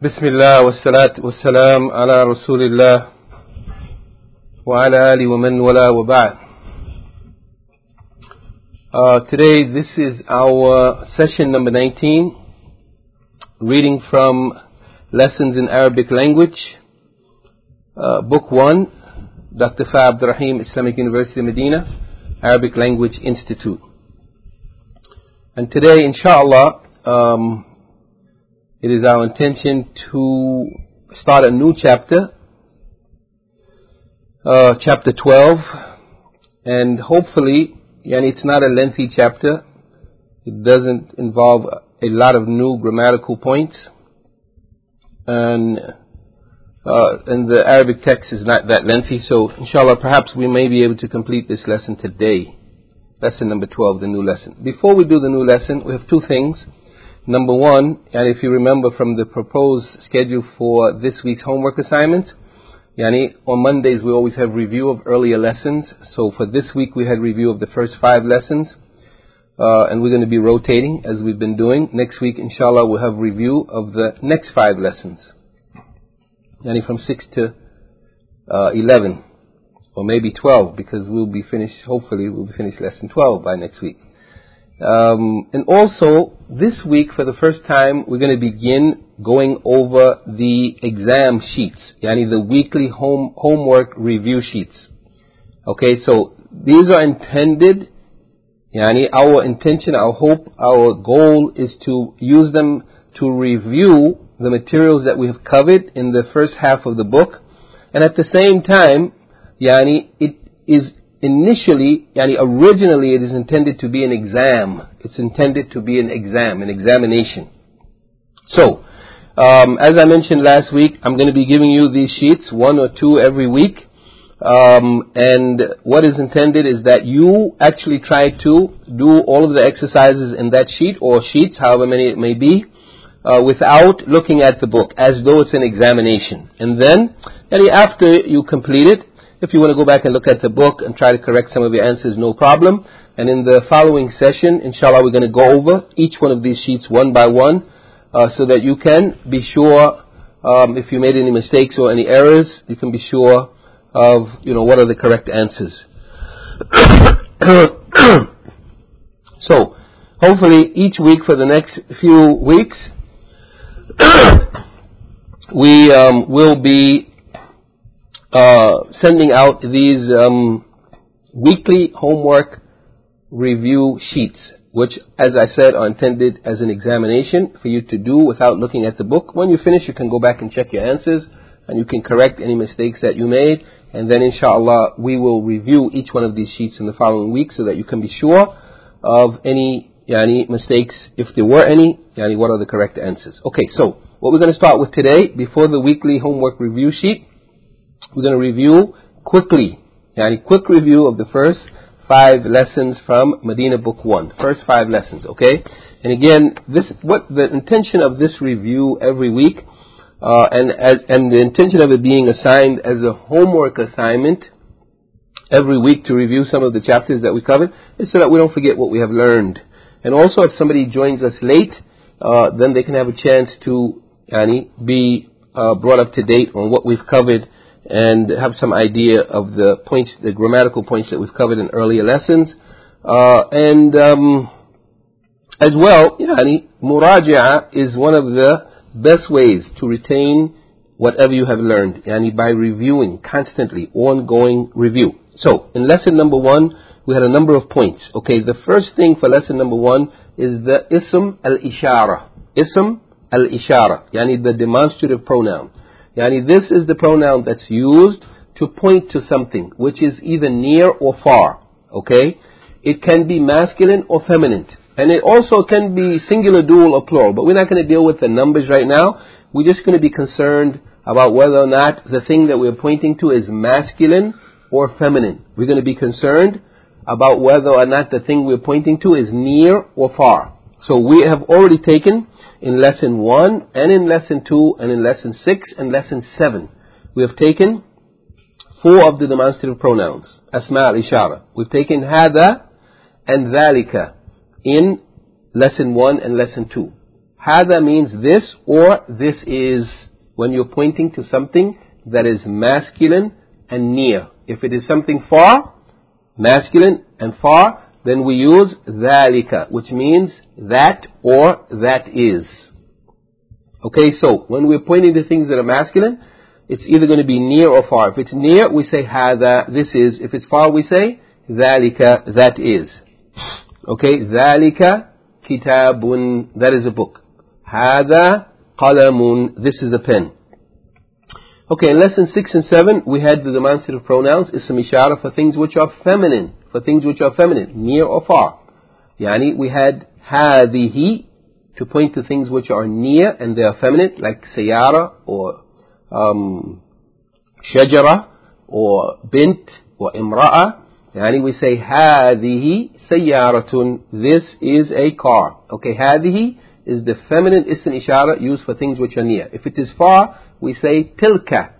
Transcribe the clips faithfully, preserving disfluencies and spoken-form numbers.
بسم الله والصلاة والسلام على رسول الله وعلى آله ومن والاه وبعد. Uh, today this is our session number nineteen, reading from Lessons in Arabic Language, uh, Book one, Doctor Fa Abdul Rahim, Islamic University Medina, Arabic Language Institute. And today, inshallah, um, it is our intention to start a new chapter, uh, chapter twelve, and hopefully, yani it's not a lengthy chapter. It doesn't involve a lot of new grammatical points, and uh, and the Arabic text is not that lengthy. So, inshallah, perhaps we may be able to complete this lesson today. Lesson number twelve, the new lesson. Before we do the new lesson, we have two things. Number one, and if you remember from the proposed schedule for this week's homework assignment, yani on Mondays we always have review of earlier lessons. So for this week we had review of the first five lessons, uh, and we're going to be rotating as we've been doing. Next week, inshallah, we'll have review of the next five lessons, yani from six to uh, eleven, or maybe twelve, because we'll be finished. Hopefully, we'll be finished lesson twelve by next week. Um, and also, this week, for the first time, we're going to begin going over the exam sheets, yani the weekly home homework review sheets. Okay, so these are intended, yani our intention, our hope, our goal is to use them to review the materials that we have covered in the first half of the book, and at the same time, yani it is initially, yani originally, it is intended to be an exam. It's intended to be an exam, an examination. So, um, as I mentioned last week, I'm going to be giving you these sheets, one or two every week. Um, and what is intended is that you actually try to do all of the exercises in that sheet, or sheets, however many it may be, uh, without looking at the book, as though it's an examination. And then, yani after you complete it, if you want to go back and look at the book and try to correct some of your answers, no problem. And in the following session, inshallah, we're going to go over each one of these sheets one by one, uh, so that you can be sure, um, if you made any mistakes or any errors, you can be sure of, you know, what are the correct answers. So, hopefully, each week for the next few weeks, we um, will be Uh, sending out these um, weekly homework review sheets, which, as I said, are intended as an examination for you to do without looking at the book. When you finish, you can go back and check your answers, and you can correct any mistakes that you made, and then inshallah we will review each one of these sheets in the following week so that you can be sure of any yani, mistakes, if there were any, yani, what are the correct answers. Okay, so what we're going to start with today, before the weekly homework review sheet, we're going to review quickly, yani quick review of the first five lessons from Medina Book one. First five lessons, okay? And again, this what the intention of this review every week, uh, and as and the intention of it being assigned as a homework assignment every week to review some of the chapters that we covered, is so that we don't forget what we have learned. And also, if somebody joins us late, uh, then they can have a chance to yani be uh, brought up to date on what we've covered, and have some idea of the points, the grammatical points that we've covered in earlier lessons. Uh, and um, as well, yani, muraja'a is one of the best ways to retain whatever you have learned, yani by reviewing constantly, ongoing review. So, in lesson number one, we had a number of points. Okay, the first thing for lesson number one is the ism al-ishara. Ism al-ishara, yani the demonstrative pronoun. Yani this is the pronoun that's used to point to something which is either near or far. Okay? It can be masculine or feminine. And it also can be singular, dual, or plural. But we're not going to deal with the numbers right now. We're just going to be concerned about whether or not the thing that we're pointing to is masculine or feminine. We're going to be concerned about whether or not the thing we're pointing to is near or far. So we have already taken in lesson one, and in lesson two, and in lesson six, and lesson seven, we have taken four of the demonstrative pronouns, asma al-ishara. We've taken hada and dhalika in lesson one and lesson two. هذا means this or this is, when you're pointing to something that is masculine and near. If it is something far, masculine and far, then we use ذَلِكَ, which means that or that is. Okay, so when we're pointing to things that are masculine, it's either going to be near or far. If it's near, we say هذا, this is. If it's far, we say ذَلِكَ, that is. Okay, ذَلِكَ كِتَابٌ, that is a book. هذا قلم, this is a pen. Okay, in lesson six and seven, we had the demonstrative pronouns, ism ishara, for things which are feminine, for things which are feminine, near or far. Yani, we had هذه, to point to things which are near and they are feminine, like سيارة or um, شجرة or bint or امرأة. Yani, we say هذه سيارة, this is a car. Okay, هذه is the feminine ism ishara used for things which are near. If it is far, we say tilka.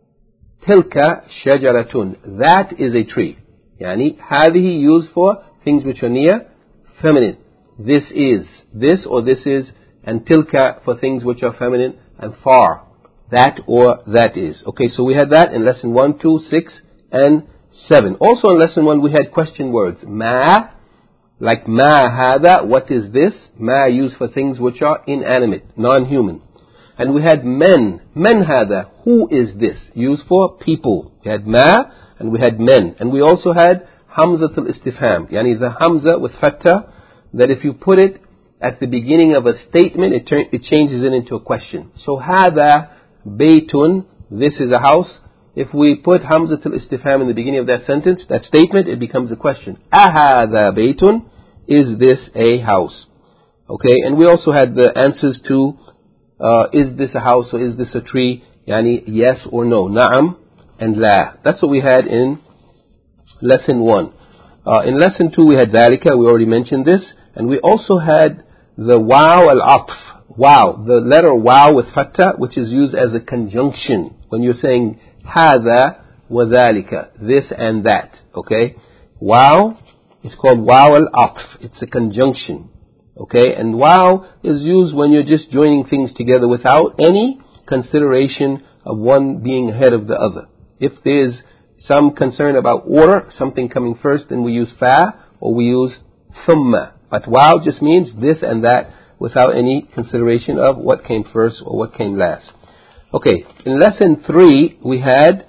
Tilka shajaratun, that is a tree. Yani, هذه used for things which are near, feminine. This is, this or this is, and tilka for things which are feminine and far, that or that is. Okay, so we had that in lesson one, two, six, and seven. Also in lesson one, we had question words. Ma, like ma hada, what is this? Ma used for things which are inanimate, non-human. And we had men, men hada, who is this? Used for people. We had ma, and we had men. And we also had hamzatul istifham, yani the hamza with fatta, that if you put it at the beginning of a statement, it, turn, it changes it into a question. So hada baytun, this is a house. If we put hamzatul istifham in the beginning of that sentence, that statement, it becomes a question. Ahada baytun, is this a house? Okay, and we also had the answers to uh, is this a house or is this a tree? Yani yes or no, na'am and la. That's what we had in lesson one. Uh, in lesson two we had dhalika, we already mentioned this, and we also had the waw al-atf, wow, the letter waw with fatta, which is used as a conjunction when you're saying hadha wa dhalika, this and that. Okay, waw is called waw al-atf, it's a conjunction. Okay, and waw is used when you're just joining things together without any consideration of one being ahead of the other. If there's some concern about order, something coming first, then we use fa or we use thumma. But waw just means this and that without any consideration of what came first or what came last. Okay, in lesson three we had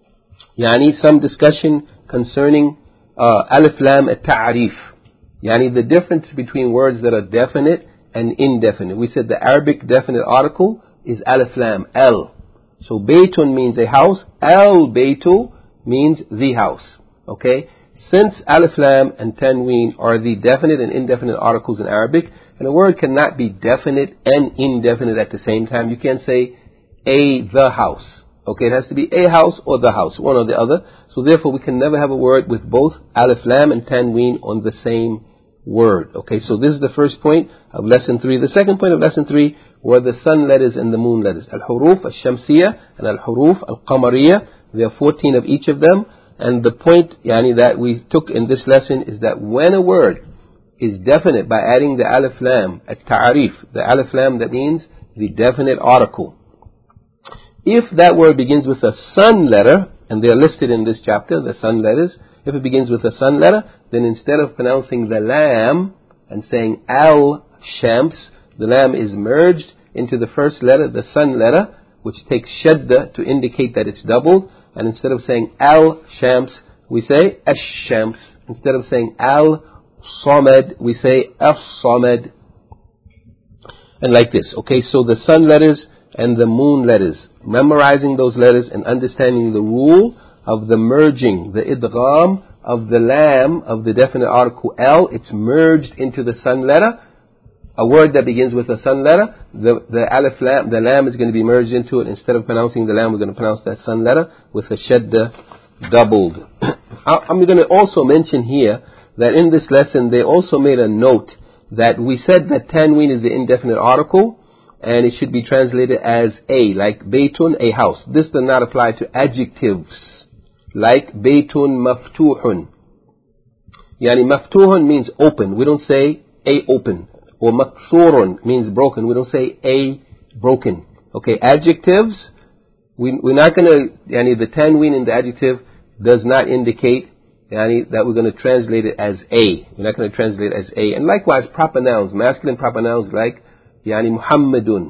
yani some discussion concerning uh, alif lam at-ta'rif. Yani the difference between words that are definite and indefinite. We said the Arabic definite article is alif lam, al. So baytun means a house, al baytu means the house. Okay? Since alif lam and tanween are the definite and indefinite articles in Arabic, and a word cannot be definite and indefinite at the same time, you can't say a the house. Okay, it has to be a house or the house, one or the other. So therefore we can never have a word with both alif lam and tanween on the same word. Okay, so this is the first point of lesson three. The second point of lesson three were the sun letters and the moon letters. Al-huruf al-shamsiyah and al-huruf al-qamariyah. There are fourteen of each of them. And the point yani, that we took in this lesson is that when a word is definite by adding the alif lam at-ta'arif, the alif lam that means the definite article. If that word begins with a sun letter, and they are listed in this chapter, the sun letters, if it begins with a sun letter, then instead of pronouncing the lam and saying al-shams, the lam is merged into the first letter, the sun letter, which takes shadda to indicate that it's doubled. And instead of saying al-shams, we say ash-shams. Instead of saying al-samad, we say as-samad. And like this. Okay, so the sun letters and the moon letters. Memorizing those letters and understanding the rule of the merging, the idgham of the lam of the definite article al, it's merged into the sun letter. A word that begins with a sun letter, the, the alif lam, the lam is going to be merged into it. Instead of pronouncing the lam, we're going to pronounce that sun letter with a shadda doubled. I'm going to also mention here that in this lesson they also made a note that we said that tanween is the indefinite article and it should be translated as a, like baytun, a house. This does not apply to adjectives like baytun maftuhun. Yani maftuhun means open. We don't say a open. or maksurun means broken. We don't say a broken. Okay, adjectives, we, we're not going to, yani the tanween in the adjective does not indicate yani, that we're going to translate it as a. We're not going to translate it as a. And likewise, proper nouns, masculine proper nouns like yani Muhammadun.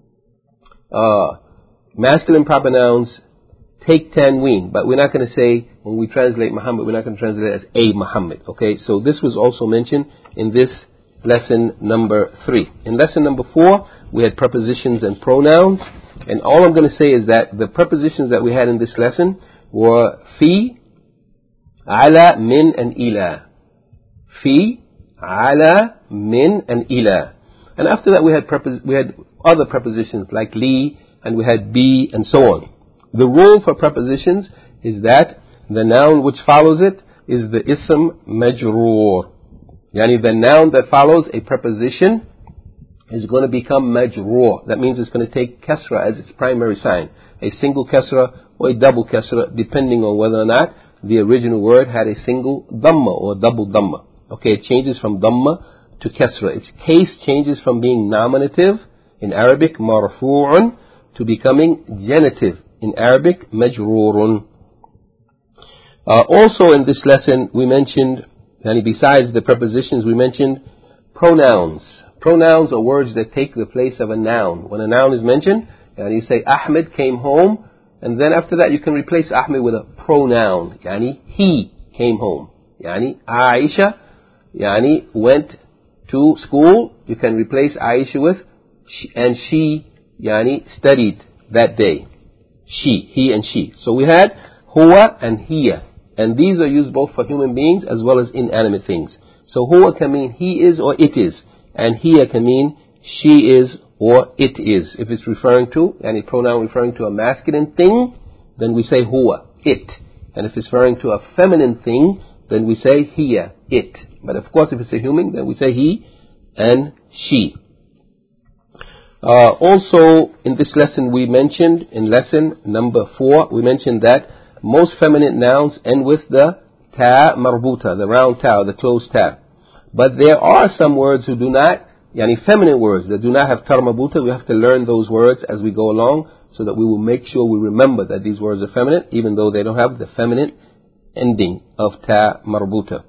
Uh, masculine proper nouns take tanween, but we're not going to say, when we translate Muhammad, we're not going to translate it as a Muhammad. Okay, so this was also mentioned in this lesson number three. In lesson number four, we had prepositions and pronouns. And all I'm going to say is that the prepositions that we had in this lesson were fi, ala, min, and ila. Fi, ala, min, and ila. And after that we had prepos- we had other prepositions like li, and we had be, and so on. The rule for prepositions is that the noun which follows it is the ism majroor. Yani the noun that follows a preposition is going to become majroor. That means it's going to take kasra as its primary sign. A single kasra or a double kasra, depending on whether or not the original word had a single dhamma or double dhamma. Okay, it changes from dhamma to kasra. Its case changes from being nominative in Arabic, marfu'un, to becoming genitive in Arabic, majroorun. Uh, also in this lesson we mentioned, and besides the prepositions, we mentioned pronouns. Pronouns are words that take the place of a noun. When a noun is mentioned, and you say Ahmed came home, and then after that you can replace Ahmed with a pronoun. Yani he came home. Yani Aisha, yani went to school. You can replace Aisha with she, and she, yani studied that day. She, he and she. So we had huwa and hiya. And these are used both for human beings as well as inanimate things. So huwa can mean he is or it is. And hiya can mean she is or it is. If it's referring to, any pronoun referring to a masculine thing, then we say huwa, it. And if it's referring to a feminine thing, then we say hiya, it. But of course if it's a human, then we say he and she. Uh, also, in this lesson we mentioned, in lesson number four, we mentioned that most feminine nouns end with the ta marbuta, the round ta, the closed ta. But there are some words who do not, yani feminine words that do not have ta marbuta. We have to learn those words as we go along so that we will make sure we remember that these words are feminine, even though they don't have the feminine ending of ta marbuta.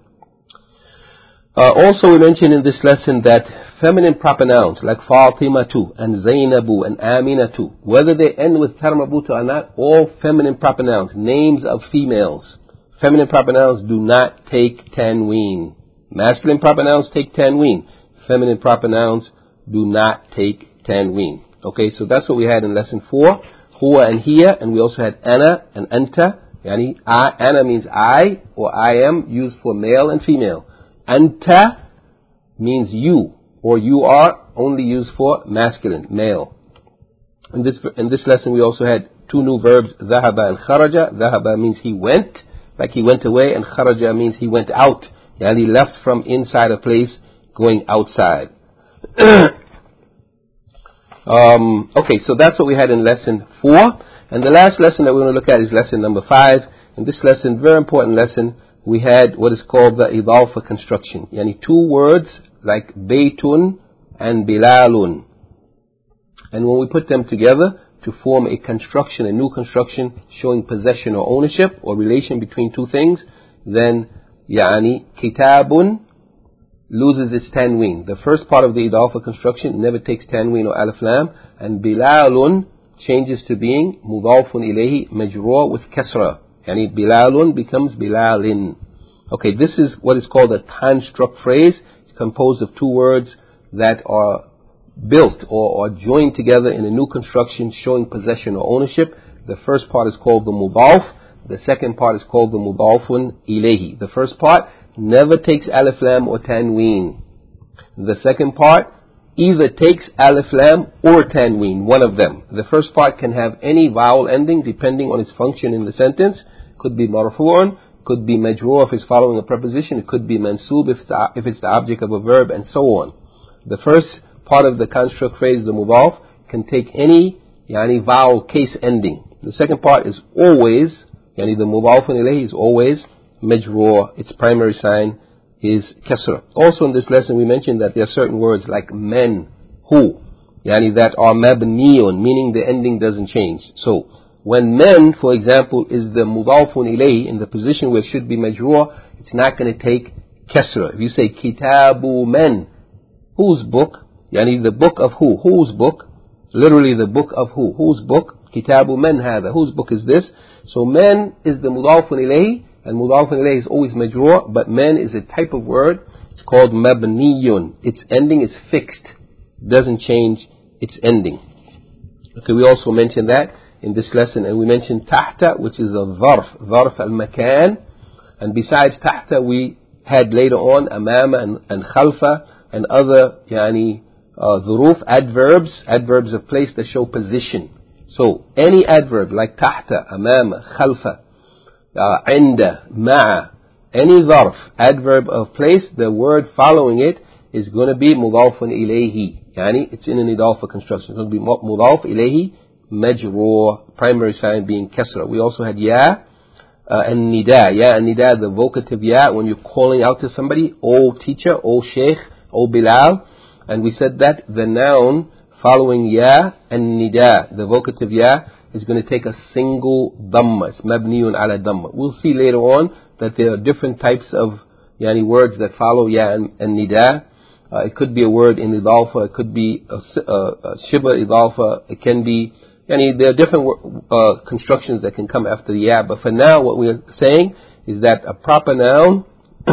Uh, also we mentioned in this lesson that feminine proper nouns like Fatimatu and Zainabu and Aminatu, whether they end with ta marbuta or not, all feminine proper nouns, names of females, feminine proper nouns do not take tanween. Masculine proper nouns take tanween. Feminine proper nouns do not take tanween. Okay, so that's what we had in lesson four, huwa and hiya, and we also had ana and anta. Yani I, ana means I or I am, used for male and female. Anta means you, or you are, only used for masculine, male. In this in this lesson we also had two new verbs, dhahaba and kharaja. Dhahaba means he went, like he went away, and kharaja means he went out. Yani he left from inside a place, going outside. um, okay, so that's what we had in lesson four. And the last lesson that we're going to look at is lesson number five. In this lesson, very important lesson, we had what is called the idafa construction. Yani two words like baytun and bilalun. And when we put them together to form a construction, a new construction showing possession or ownership or relation between two things, then yani kitabun loses its tanween. The first part of the idafa construction never takes tanween or alif lam, and bilalun changes to being mudafun ilayhi majroor with kasra. Yani bilalun becomes bilalin. Okay, this is what is called a construct phrase. It's composed of two words that are built or, or joined together in a new construction showing possession or ownership. The first part is called the mudaf. The second part is called the mudafun ilayhi. The first part never takes alif lam or tanween. The second part either takes alif lam or tanween, one of them. The first part can have any vowel ending depending on its function in the sentence. Could be marfu'un, could be majroor if it's following a preposition, it could be mansub if, the, if it's the object of a verb, and so on. The first part of the construct phrase, the mudaf, can take any yani vowel case ending. The second part is always, yani the mudafun ilayhi is always majroor. Its primary sign is kasra. Also in this lesson we mentioned that there are certain words like men, who, yani that are mabniyun, meaning the ending doesn't change. So when men, for example, is the mudafun ilayhi, in the position where it should be majroor, it's not going to take kasra. If you say kitabu men, whose book? Yani the book of who? Whose book? Literally the book of who? Whose book? Kitabu men hada. Whose book is this? So men is the mudafun ilayhi, and mudafun ilayhi is always majroor, but men is a type of word. It's called mabniyun. Its ending is fixed. It doesn't change its ending. Okay, we also mentioned that in this lesson, and we mentioned tahta, which is a dharf, dharf al-makan, and besides tahta we had later on amama and, and khalfa and other yani uh, dhuruf, adverbs, adverbs of place that show position. So any adverb like tahta, amama, khalfa, uh, inda, ma'a, any dharf, adverb of place, the word following it is going to be mudafun ilayhi. Yani it's in an idafa construction. It's going to be mudaf ilayhi majroor, primary sign being kasra. We also had ya uh, and nida. Ya and nida, the vocative ya, when you're calling out to somebody, O teacher, O sheikh, O Bilal. And we said that the noun following ya and nida, the vocative ya, is going to take a single dhamma. It's mabniyun ala dhamma. We'll see later on that there are different types of yani words that follow ya and, and nida. Uh, it could be a word in idafa, it could be a, a, a shiba idafa, it can be, yani there are different uh, constructions that can come after the ya, but for now what we're saying is that a proper noun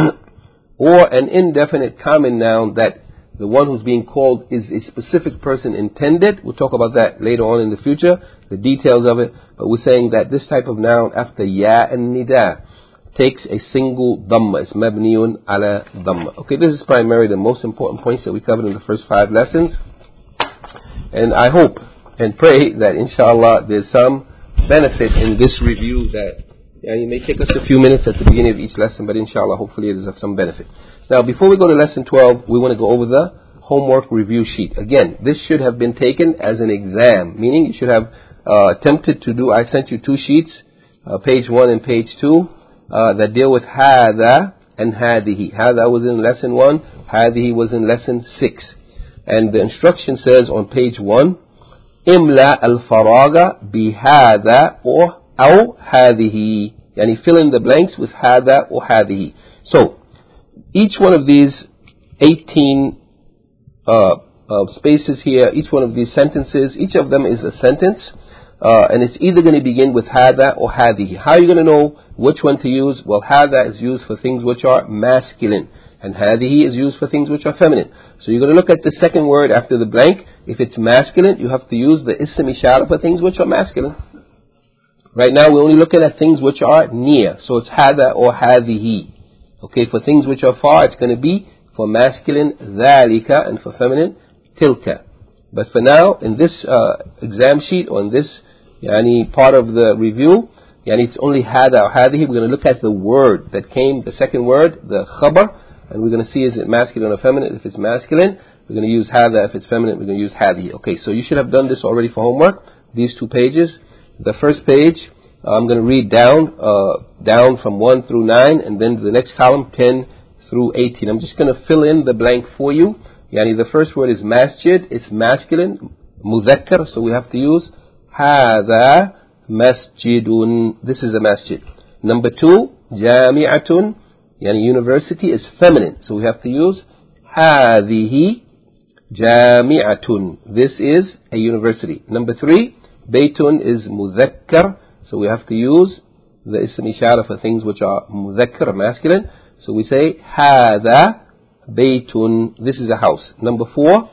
or an indefinite common noun that the one who's being called is a specific person intended. We'll talk about that later on in the future, the details of it, but we're saying that this type of noun after ya and nida takes a single dhamma. It's mabniyun ala dhamma. Okay, this is primarily the most important points that we covered in the first five lessons. And I hope and pray that inshallah there's some benefit in this review that yani, may take us a few minutes at the beginning of each lesson, but inshallah hopefully it is of some benefit. Now before we go to lesson twelve, we want to go over the homework review sheet. Again, this should have been taken as an exam, meaning you should have uh, attempted to do, I sent you two sheets, uh, page one and page two. Uh, that deal with hada and hadihi. Hada was in lesson one, hadihi was in lesson six. And the instruction says on page one, imla al-faraga bihada or aw hadihi. Yani fill in the blanks with hada or hadihi. So, each one of these eighteen uh, uh, spaces here, each one of these sentences, each of them is a sentence. Uh, and it's either going to begin with hada or hadihi. How are you going to know which one to use? Well, hada is used for things which are masculine, and hadihi is used for things which are feminine. So you're going to look at the second word after the blank. If it's masculine, you have to use the ism ishara for things which are masculine. Right now, we're only looking at things which are near. So it's hada or hadihi. Okay, for things which are far, it's going to be for masculine, dhalika, and for feminine, tilka. But for now, in this uh, exam sheet, or in this yani, part of the review, yani, it's only hada or hadihi. We're going to look at the word that came, the second word, the khabar, and we're going to see is it masculine or feminine. If it's masculine, we're going to use hada. If it's feminine, we're going to use hadihi. Okay, so you should have done this already for homework, these two pages. The first page, uh, I'm going to read down, uh, down from one through nine, and then the next column, ten through eighteen. I'm just going to fill in the blank for you. Yani the first word is masjid, it's masculine, mudhakkar, so we have to use hadha masjidun. This is a masjid. Number two, jami'atun, yani university is feminine, so we have to use hadhihi jami'atun. This is a university. Number three, baytun is mudhakkar, so we have to use the ism ishara for things which are mudhakkar, masculine. So we say hadha baytun, this is a house. Number four,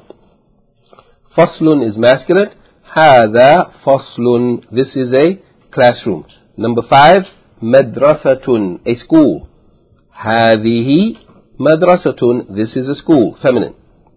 faslun is masculine. Hadha faslun, this is a classroom. Number five, madrasatun, a school. Hadhihi madrasatun, this is a school, feminine.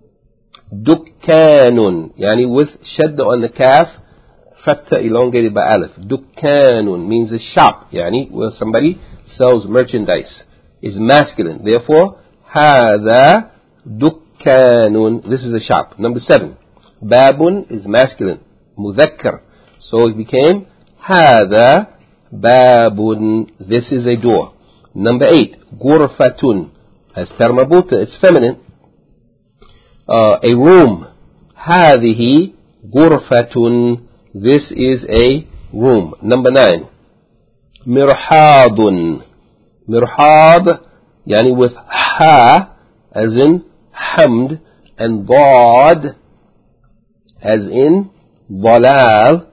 Dukkanun, yani with shadda on the kaf, fatta elongated by alif. Dukkanun means a shop, yani where somebody sells merchandise, is masculine. Therefore, هذا دكان, this is a shop. Number seven, babun is masculine, مذكر, so it became هذا babun, this is a door. Number eight, غرفتun, has term marbuta, it's feminine. Uh, a room. هذه غرفة. This is a room. Number nine. مرحاض. مرحاض يعني with ha as in hamd and ضاد as in ضلال.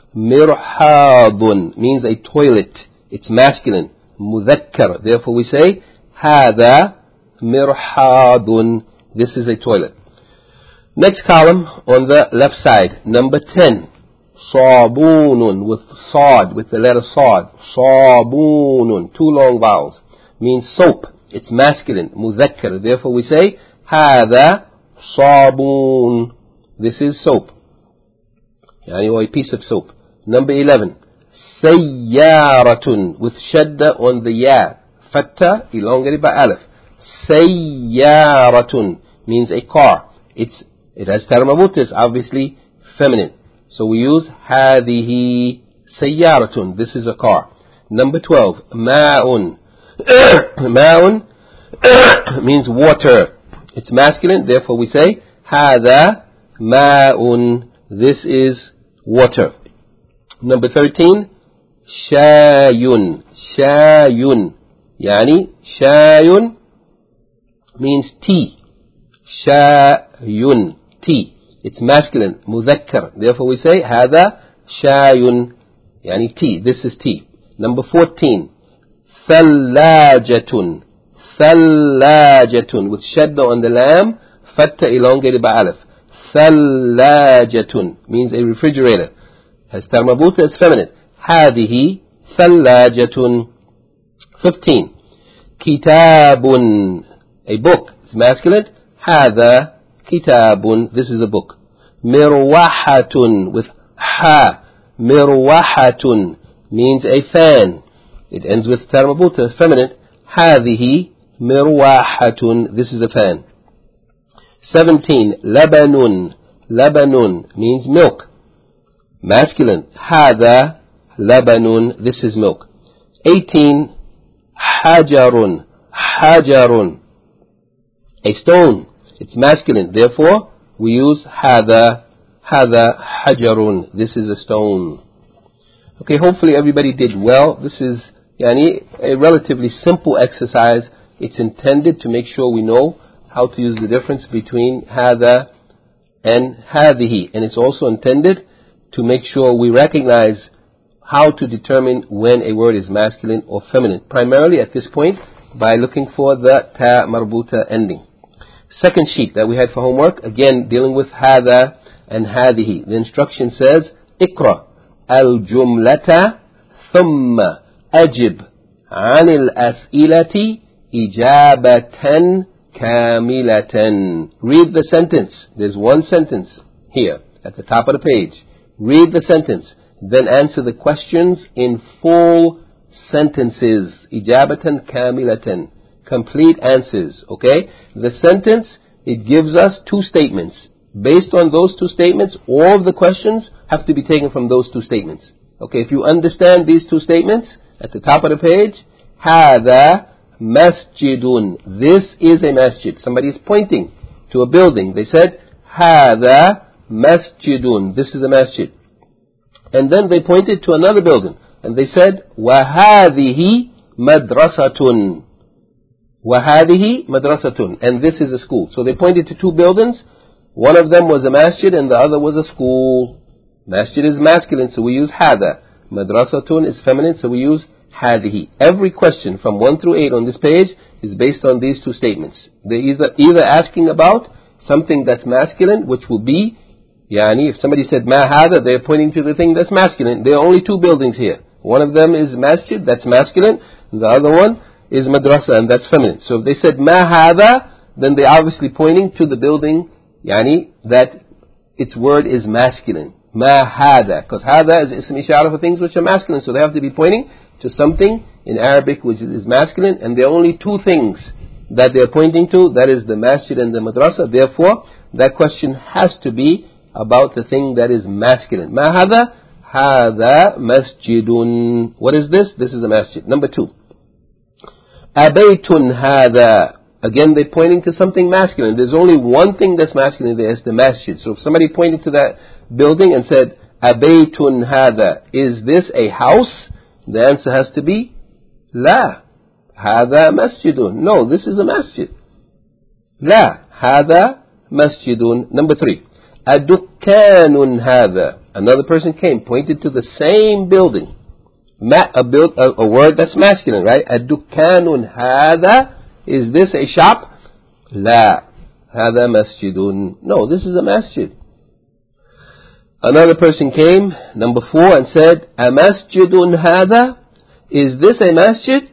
مرحاض means a toilet. It's masculine. مذكر. Therefore we say هذا مرحاض. This is a toilet. Next column on the left side. Number ten. صابون with صاد, with the letter صاد. صابون. Two long vowels. Means soap. It's masculine. مذكر. Therefore we say هذا صابون. This is soap. يعني or a piece of soap. Number eleven. سيارة with shadda on the ya. Fatta elongated by alif. سيارة means a car. It's It has term marbuta, it's obviously feminine. So we use هذه سيارة. This is a car. Number twelve. ماء. ماء means water. It's masculine, therefore we say هذا ماء. This is water. Number thirteen. شاي. شاي يعني شاي means tea. شاي tea. It's masculine. مذكر. Therefore we say هذا شاي يعني tea. This is tea. Number fourteen. ثلاجة. ثلاجة with shadda on the lam. Fatta elongated by alif. ثلاجة means a refrigerator. Has term marbuta, it's feminine. هذه ثلاجة. fifteen. كتاب. A book. It's masculine. هذا كتاب. This is a book. مروحة with ha. مروحة means a fan. It ends with term marbuta, feminine. هذه مروحة. This is a fan. seventeen. لبن. لبن means milk. Masculine. هذا لبن. This is milk. eighteen. حجر. حجر a stone. It's masculine. Therefore, we use هذا. هذا حجر. This is a stone. Okay, hopefully everybody did well. This is yani, a relatively simple exercise. It's intended to make sure we know how to use the difference between هذا and هذه. And it's also intended to make sure we recognize how to determine when a word is masculine or feminine. Primarily at this point by looking for the ta marbuta ending. Second sheet that we had for homework, again dealing with هذا and هذه. The instruction says, اقرأ الجملة ثم أجب عن الأسئلة إجابة كاملة. Read the sentence. There's one sentence here at the top of the page. Read the sentence. Then answer the questions in full sentences. إجابة كاملة. Complete answers. Okay? The sentence, it gives us two statements. Based on those two statements, all of the questions have to be taken from those two statements. Okay, if you understand these two statements, at the top of the page, هذا مسجد. This is a masjid. Somebody is pointing to a building. They said, هذا مسجد. This is a masjid. And then they pointed to another building. And they said, وهذه مدرسة. وهذه مدرسة. And this is a school. So they pointed to two buildings. One of them was a masjid and the other was a school. Masjid is masculine, so we use هذا. Madrasatun is feminine, so we use هذه. Every question from one through eight on this page is based on these two statements. They're either, either asking about something that's masculine, which will be, yani, if somebody said ما هذا, they're pointing to the thing that's masculine. There are only two buildings here. One of them is masjid, that's masculine, and the other one is madrasa, and that's feminine. So if they said ما هذا, then they're obviously pointing to the building, yani, that its word is masculine. ما هذا, because هذا is ism ishara for things which are masculine, so they have to be pointing to something in Arabic which is masculine, and there are only two things that they're pointing to, that is the masjid and the madrasa. Therefore, that question has to be about the thing that is masculine. ما هذا? هذا مسجد. What is this? This is a masjid. Number two. أبيت هذا. Again, they're pointing to something masculine. There's only one thing that's masculine there, is the masjid. So if somebody pointed to that building and said, Abaytun hada, is this a house? The answer has to be, La, hada masjidun. No, this is a masjid. La, hada masjidun. Number three, Adukkanun hada. Another person came, pointed to the same building. Ma, a, build, a, a word that's masculine, right? Adukkanun hada. Is this a shop? La, hada masjidun. No, this is a masjid. Another person came, number four, and said, A masjidun hada? Is this a masjid?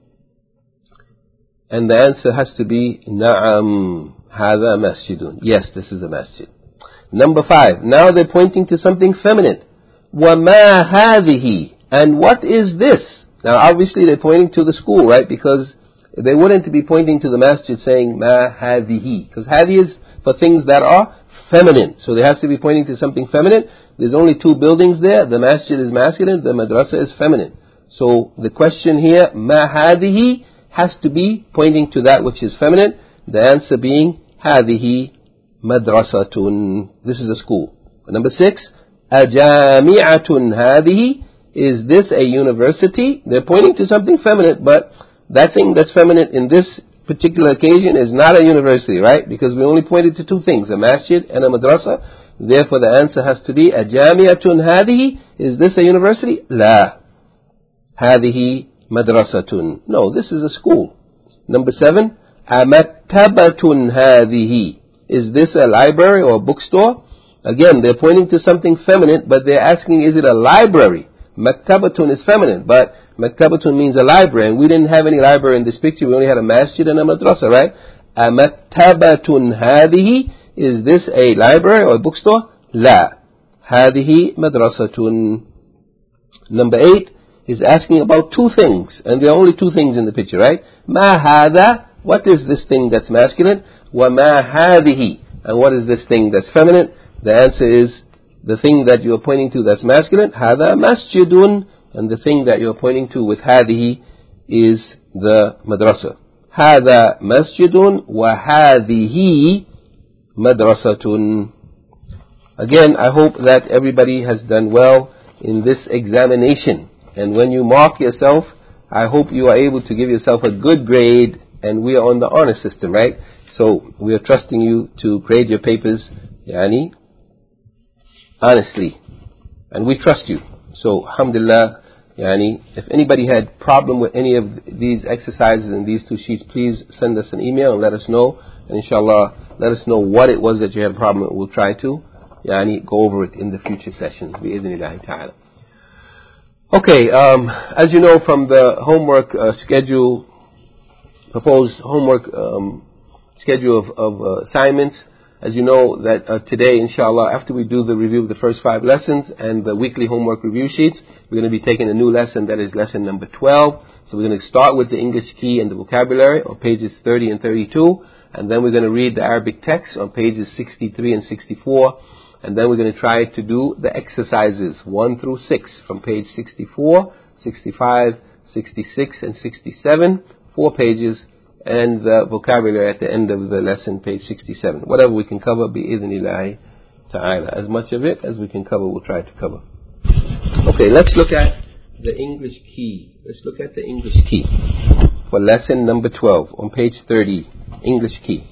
And the answer has to be, Na'am, hada masjidun. Yes, this is a masjid. Number five, now they're pointing to something feminine. وَمَا هَذِهِ? And what is this? Now obviously they're pointing to the school, right? Because they wouldn't be pointing to the masjid saying, Ma hadihi. Because hadi is for things that are feminine. So they have to be pointing to something feminine. There's only two buildings there. The masjid is masculine, the madrasa is feminine. So the question here, Ma hadihi, has to be pointing to that which is feminine. The answer being, Hadihi madrasatun. This is a school. Number six, Ajami'atun hadihi. Is this a university? They're pointing to something feminine, but that thing that's feminine in this particular occasion is not a university, right? Because we only pointed to two things, a masjid and a madrasa. Therefore the answer has to be, Ajami'atun hadihi. Is this a university? La. Hadihi madrasatun. No, this is a school. Number seven, Amaktabatun hadihi. Is this a library or a bookstore? Again, they're pointing to something feminine, but they're asking, is it a library? Maktabatun is feminine, but Maktabatun means a library, and we didn't have any library in this picture. We only had a masjid and a madrasa, right? A maktabatun hadihi. Is this a library or a bookstore? La. Hadihi madrasatun. Number eight is asking about two things, and there are only two things in the picture, right? Ma hada. What is this thing that's masculine? Wa ma hadihi. And what is this thing that's feminine? The answer is, the thing that you're pointing to that's masculine, hada masjidun. And the thing that you're pointing to with hadihi is the madrasa. Hada masjidun wa hadihi madrasatun. Again, I hope that everybody has done well in this examination. And when you mark yourself, I hope you are able to give yourself a good grade. And we are on the honor system, right? So we are trusting you to grade your papers, yani, honestly. And we trust you. So, alhamdulillah, yani, if anybody had problem with any of these exercises in these two sheets, please send us an email and let us know. And inshallah, let us know what it was that you had a problem with. We'll try to, yani, go over it in the future sessions. Bi-idhnillahi ta'ala. Okay, um, as you know from the homework uh, schedule, proposed homework um, schedule of, of uh, assignments, as you know that uh, today, inshallah, after we do the review of the first five lessons and the weekly homework review sheets, we're going to be taking a new lesson, that is lesson number twelve. So we're going to start with the English key and the vocabulary on pages thirty and thirty-two, and then we're going to read the Arabic text on pages sixty-three and sixty-four, and then we're going to try to do the exercises one through six from page sixty-four, sixty-five, sixty-six, and sixty-seven, four pages, and the vocabulary at the end of the lesson, page sixty-seven. Whatever we can cover, bi-idhnillahi ta'ala. As much of it as we can cover, we'll try to cover. Okay, let's look at the English key. Let's look at the English key for lesson number twelve on page thirty, English key.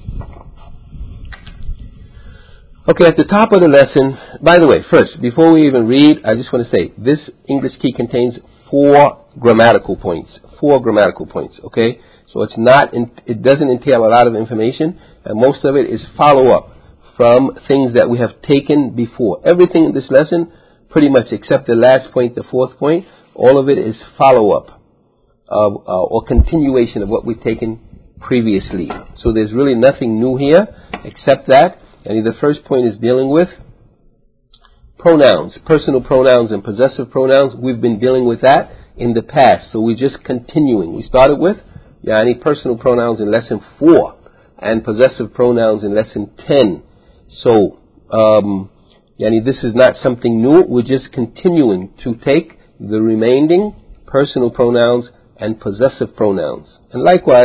Okay, at the top of the lesson, by the way, first, before we even read, I just want to say, this English key contains four grammatical points. Four grammatical points, okay? So it's not, in, it doesn't entail a lot of information, and most of it is follow-up from things that we have taken before. Everything in this lesson, pretty much except the last point, the fourth point, all of it is follow-up uh, uh, or continuation of what we've taken previously. So there's really nothing new here except that. And the first point is dealing with pronouns, personal pronouns and possessive pronouns. We've been dealing with that in the past, so we're just continuing. We started with yani personal pronouns in lesson four and possessive pronouns in lesson ten. So um, yani this is not something new. We're just continuing to take the remaining personal pronouns and possessive pronouns. And likewise,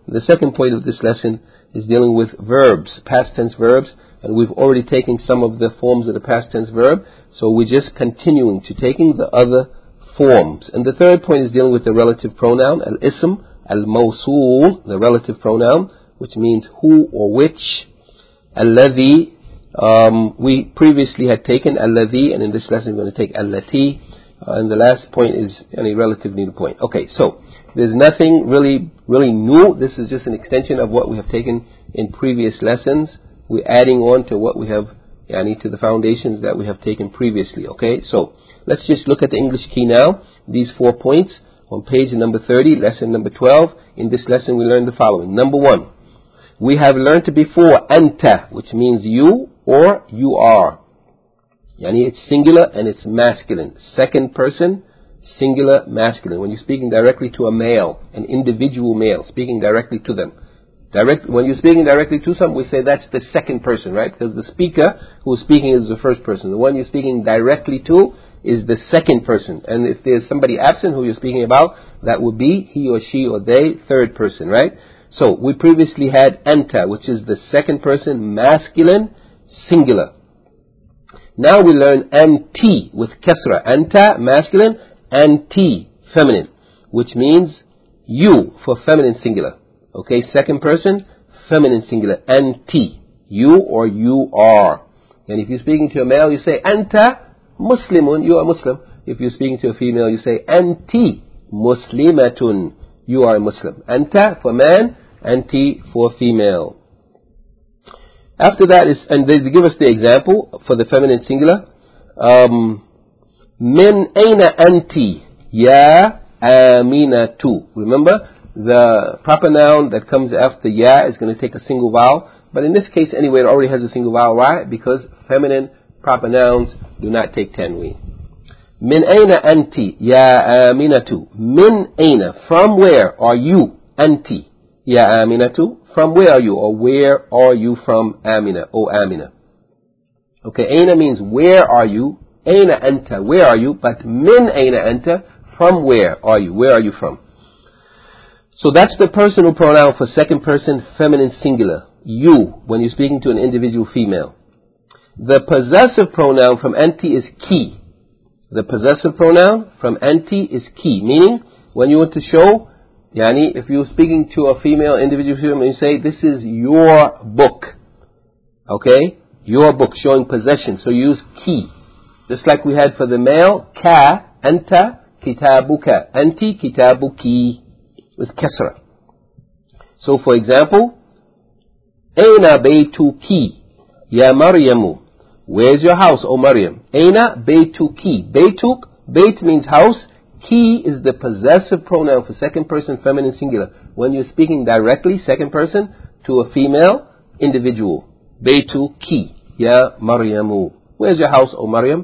The second point of this lesson is dealing with verbs, past tense verbs, and we've already taken some of the forms of the past tense verb, so we're just continuing to taking the other forms. And the third point is dealing with the relative pronoun, al-ism, al-mawsul, the relative pronoun, which means who or which. Alladhi, um, we previously had taken alladhi, and in this lesson we're going to take allati. Uh, and the last point is any relative needle point. Okay, so there's nothing really, really new. This is just an extension of what we have taken in previous lessons. We're adding on to what we have, yani, to the foundations that we have taken previously. Okay, so let's just look at the English key now. These four points on page number thirty, lesson number twelve. In this lesson we learned the following. Number one, we have learned before anta, which means you or you are. Yani it's singular and it's masculine. Second person, singular, masculine. When you're speaking directly to a male, an individual male, speaking directly to them. Direct, when you're speaking directly to someone, we say that's the second person, right? Because the speaker who is speaking is the first person. The one you're speaking directly to is the second person. And if there's somebody absent who you're speaking about, that would be he or she or they, third person, right? So we previously had anta, which is the second person, masculine, singular. Now we learn anti with kasra. Anta, masculine, anti, feminine, which means you for feminine singular. Okay, second person, feminine singular, anti, you or you are. And if you're speaking to a male, you say anta muslimun, you are Muslim. If you're speaking to a female, you say anti muslimatun, you are a Muslim. Anta for man, anti for female. After that is, and they give us the example for the feminine singular. Um, Min aina anti ya aminatu. Remember, the proper noun that comes after ya is going to take a single vowel. But in this case, anyway, it already has a single vowel. Why? Because feminine proper nouns do not take tanween. Min aina anti ya aminatu. Min aina, from where are you? Anti ya aminatu. From where are you, or where are you from, Amina, O Amina? Okay, aina means where are you? Aina anta, where are you? But min aina anta, from where are you? Where are you from? So that's the personal pronoun for second person feminine singular. You, when you're speaking to an individual female. The possessive pronoun from anti is ki. The possessive pronoun from anti is ki, meaning when you want to show, yani, if you're speaking to a female, individual female, you say, this is your book. Okay? Your book, showing possession. So you use ki. Just like we had for the male, ka, anta, kitabuka. Anti, kitabuki. With kasra. So for example, Aina baytuki, ya Maryamu. Where's your house, O Maryam? Aina baytuki. Baytuk, bayt means house. Ki is the possessive pronoun for second person feminine singular. When you're speaking directly, second person, to a female individual. Baytu ki, ya Maryamu. Where's your house, O Maryam?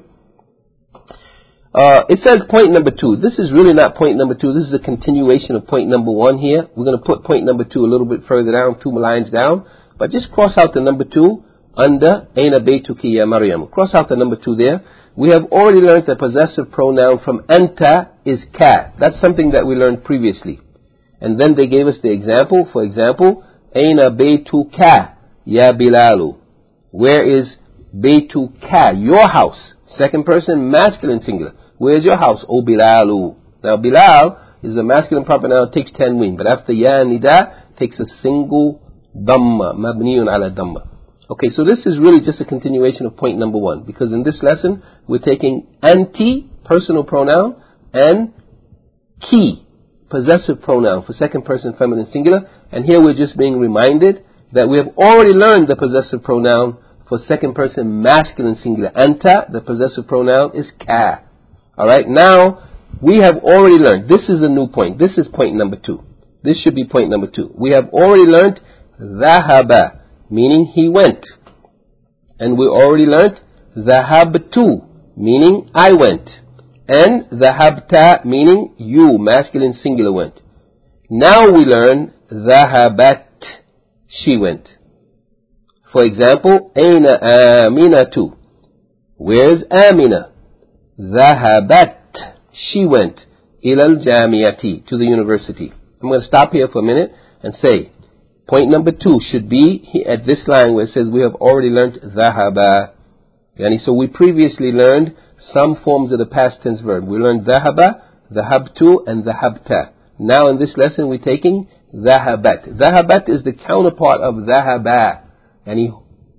Uh, it says point number two. This is really not point number two. This is a continuation of point number one here. We're going to put point number two a little bit further down, two lines down. But just cross out the number two under Aina baytuki ya Maryam. Cross out the number two there. We have already learned the possessive pronoun from anta is ka. That's something that we learned previously. And then they gave us the example. For example, Aina baytuka ya Bilalu. Where is baytuka? Your house. Second person, masculine singular. Where's your house? O Bilalu. Now Bilal is a masculine proper noun, takes tanween. But after ya nida, takes a single dhamma. Mabniyun ala dhamma. Okay, so this is really just a continuation of point number one, because in this lesson we're taking anti, personal pronoun, and ki, possessive pronoun for second person feminine singular, and here we're just being reminded that we have already learned the possessive pronoun for second person masculine singular. Anta, the possessive pronoun, is ka. Alright, now we have already learned, this is a new point, this is point number two. This should be point number two. We have already learned dhahaba, meaning he went. And we already learnt dhahabtu, meaning I went. And dhahabta, meaning you, masculine singular, went. Now we learn dhahabat, she went. For example, Aina Aminatu. Where's Amina? Dhahabat, she went. Ilal Jamiati, to the university. I'm going to stop here for a minute and say, Point number two should be at this line where it says we have already learned ذهب. Yani, so we previously learned some forms of the past tense verb. We learned ذهب, ذهبت, and ذهبت. Now in this lesson we're taking ذهبت. ذهبت is the counterpart of ذهب. Yani,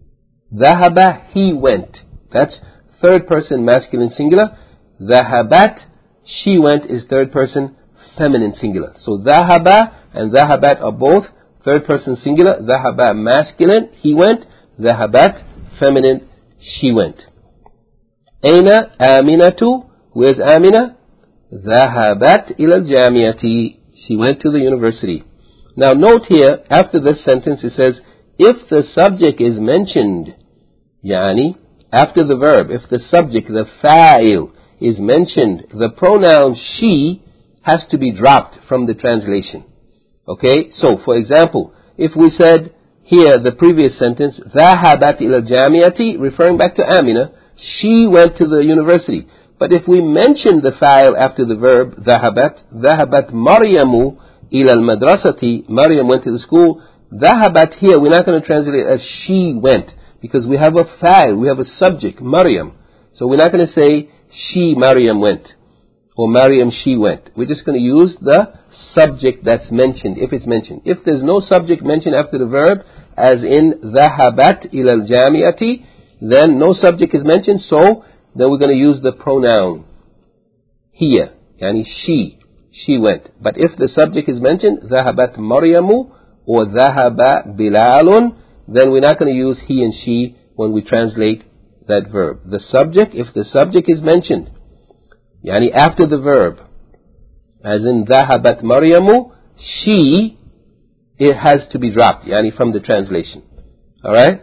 ذهب, he went. That's third person masculine singular. ذهبت, she went, is third person feminine singular. So ذهب and ذهبت are both third person singular. ذهب masculine, he went. ذهبت feminine, she went. أين آمنة? Where's Amina? ذهبت إلى الجامعة. She went to the university. Now note here, after this sentence it says, if the subject is mentioned, yani, after the verb, if the subject, the fa'il, is mentioned, the pronoun she has to be dropped from the translation. Okay? So, for example, if we said here, the previous sentence, ذهبت إلى الجامعة, referring back to Amina, she went to the university. But if we mention the fa'il after the verb, ذهبت, ذهبت مريم إلى المدرسة, Maryam went to the school. ذهبت here, we're not going to translate it as she went, because we have a fa'il, we have a subject, Maryam. So we're not going to say, she, Maryam, went, or Maryam, she went. We're just going to use the subject that's mentioned, if it's mentioned. If there's no subject mentioned after the verb, as in ذهبت إلى الجامعة, then no subject is mentioned, so then we're going to use the pronoun here, yani she, she went. But if the subject is mentioned, ذهبت مريم or ذهب بلال, then we're not going to use he and she when we translate that verb. The subject, if the subject is mentioned, yani after the verb, as in ذهبت مريم, she, it has to be dropped, yani from the translation. Alright?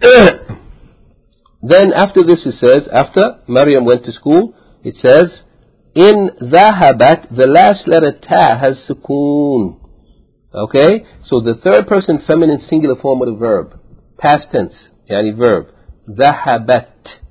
Then after this it says, after Maryam went to school, it says, in ذهبت, the last letter ta has sukoon. Okay? So the third person feminine singular form of the verb, past tense, yani verb, ذهبت,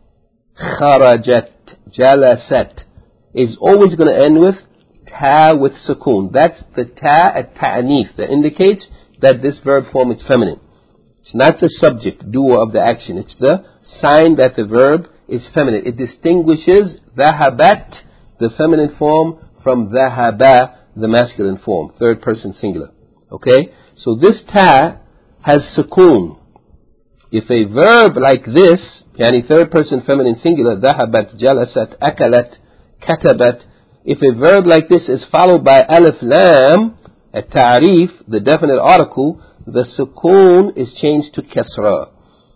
خرجت, جلست, is always going to end with ta with sukoon. That's the ta at ta'anif that indicates that this verb form is feminine. It's not the subject, doer of the action. It's the sign that the verb is feminine. It distinguishes ذهبت, the feminine form, from ذهب, the masculine form, third person singular. Okay? So this ta has sukoon. If a verb like this, yani third person feminine singular, ذهبت, جلست, أكلت, كتبت, if a verb like this is followed by alif lam, at ta'rif, the definite article, the sukoon is changed to kasra.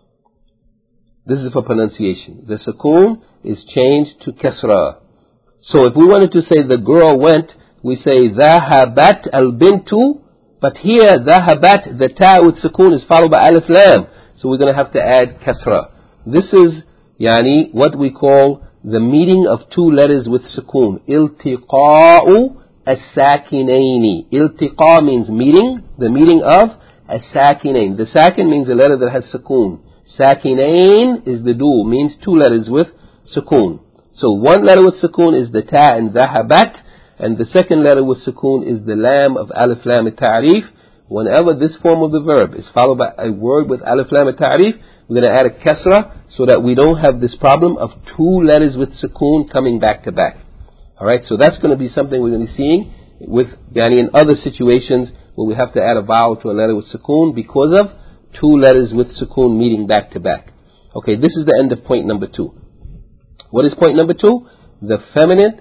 This is for pronunciation. The sukoon is changed to kasra. So if we wanted to say the girl went, we say ذهبت البنت, but here ذهبت, the ta with sukoon is followed by alif lam. So we're going to have to add kasra. This is yani what we call the meeting of two letters with sukoon. Iltiqa'u as-sakinaini. Iltiqa means meeting, the meeting of as-sakinain. The sakin means a letter that has sukoon. Sakinain is the du, means two letters with sukoon. So one letter with sukoon is the ta in ذهبت, and the second letter with sukoon is the lam of alif lam at-ta'rif. Whenever this form of the verb is followed by a word with alif lam at-ta'rif, we're going to add a kasra so that we don't have this problem of two letters with sukoon coming back to back. Alright, so that's going to be something we're going to be seeing with yani in other situations where we have to add a vowel to a letter with sukoon because of two letters with sukoon meeting back to back. Okay, this is the end of point number two. What is point number two? The feminine,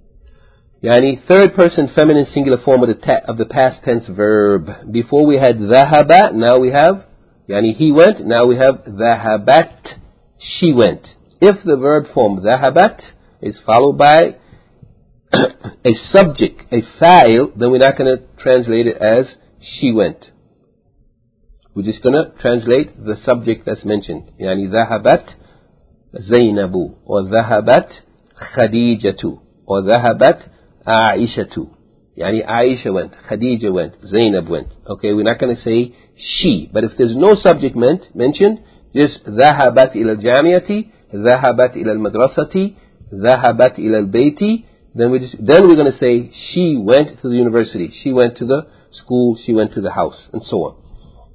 yani third person feminine singular form of the, ta- of the past tense verb. Before we had ذهب, now we have yani he went, now we have ذهبت, she went. If the verb form ذهبت is followed by a subject, a fa'il, then we're not going to translate it as she went. We're just going to translate the subject that's mentioned. Yani ذهبت زينب, or ذهبت خديجة, or ذهبت عائشة. Yani Aisha went, Khadija went, Zainab went. Okay, we're not going to say she. But if there's no subject meant, mentioned, just ذهبت إلى الجامعة, ذهبت إلى المدرسة, ذهبت إلى البيت, then we just then we're going to say she went to the university, she went to the school, she went to the house, and so on.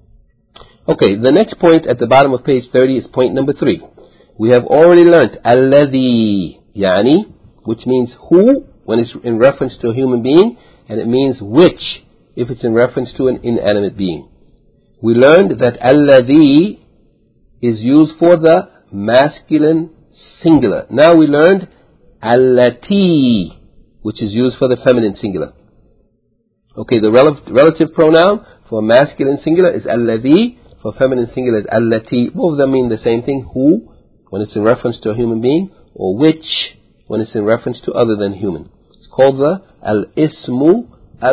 Okay, the next point at the bottom of page thirty is point number three. We have already learned الذي يعني, which means who when it's in reference to a human being, and it means which if it's in reference to an inanimate being. We learned that الذي is used for the masculine singular. Now we learned التي, which is used for the feminine singular. Okay, the rel relative pronoun for masculine singular is الذي, for feminine singular is التي. Both of them mean the same thing, who when it's in reference to a human being, or which when it's in reference to other than human. It's called the al-ismu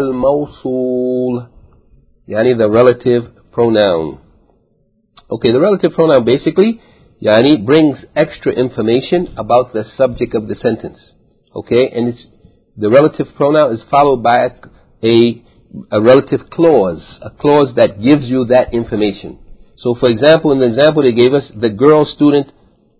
al-mawsul, yani the relative pronoun. Okay, the relative pronoun basically yani brings extra information about the subject of the sentence. Okay, and it's the relative pronoun is followed by a, a, a relative clause, a clause that gives you that information. So for example, in the example they gave us, the girl student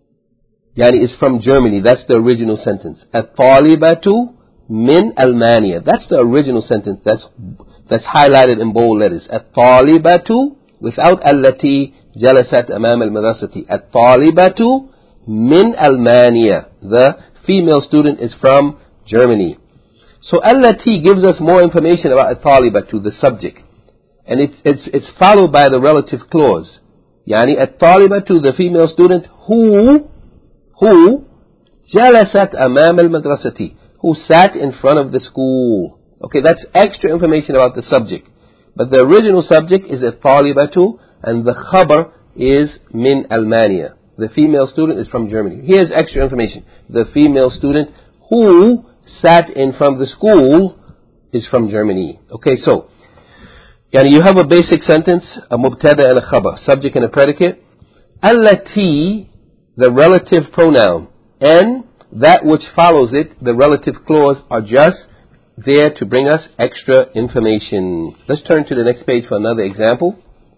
yani is from Germany. That's the original sentence. At-talibatu min Almania. That's the original sentence. That's that's highlighted in bold letters. At-talibatu without allati jalasat amam al-madrasati. At-talibatu min Almania. The female student is from Germany. So allati gives us more information about at-talibatu, the subject. And it's it's it's followed by the relative clause. Yani at-talibatu, the female student who who jalasat amam al-madrasati, who sat in front of the school. Okay, that's extra information about the subject. But the original subject is at-talibatu, and the khabar is min Almania. The female student is from Germany. Here's extra information. The female student who sat in front of the school is from Germany. Okay, so yani you have a basic sentence, a mubtada and a khabar, subject and a predicate. Allati, the relative pronoun, and that which follows it, the relative clause, are just there to bring us extra information. Let's turn to the next page for another example.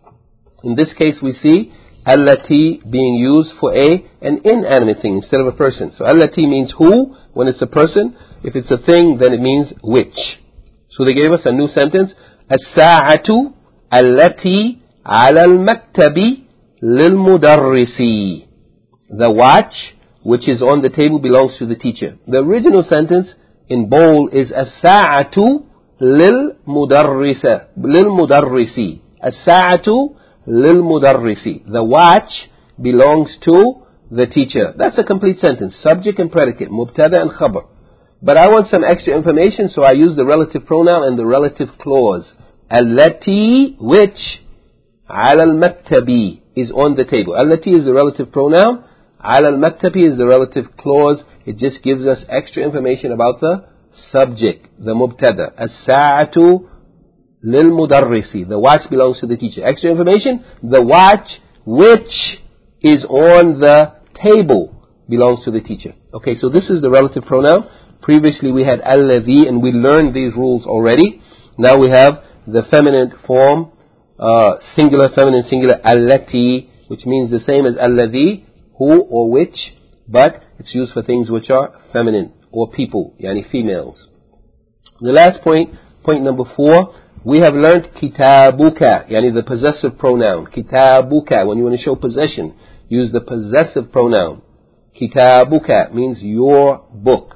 In this case we see allati being used for a an inanimate thing instead of a person. So allati means who when it's a person. If it's a thing, then it means which. So they gave us a new sentence. As-sa'atu allati ala al-maktabi lil-mudarrisi. The watch which is on the table belongs to the teacher. The original sentence in bold is as-sa'atu lil-mudarrisa lil-mudarrisi. As-sa'atu lil-mudarrisi. The watch belongs to the teacher. That's a complete sentence. Subject and predicate, mubtada and khabar. But I want some extra information, so I use the relative pronoun and the relative clause. Allati, which, ala al-maktabi, is on the table. Allati is the relative pronoun. Ala al-maktabi is the relative clause. It just gives us extra information about the subject, the mubtada. As-sa'atu lil-mudarrisi. The watch belongs to the teacher. Extra information, the watch which is on the table belongs to the teacher. Okay, so this is the relative pronoun. Previously we had alladhi, and we learned these rules already. Now we have the feminine form, uh, singular, feminine, singular, allati, which means the same as alladhi, who or which, but it's used for things which are feminine, or people, yani females. The last point, point number four, we have learned kitabuka, yani the possessive pronoun. Kitabuka, when you want to show possession, use the possessive pronoun. Kitabuka means your book.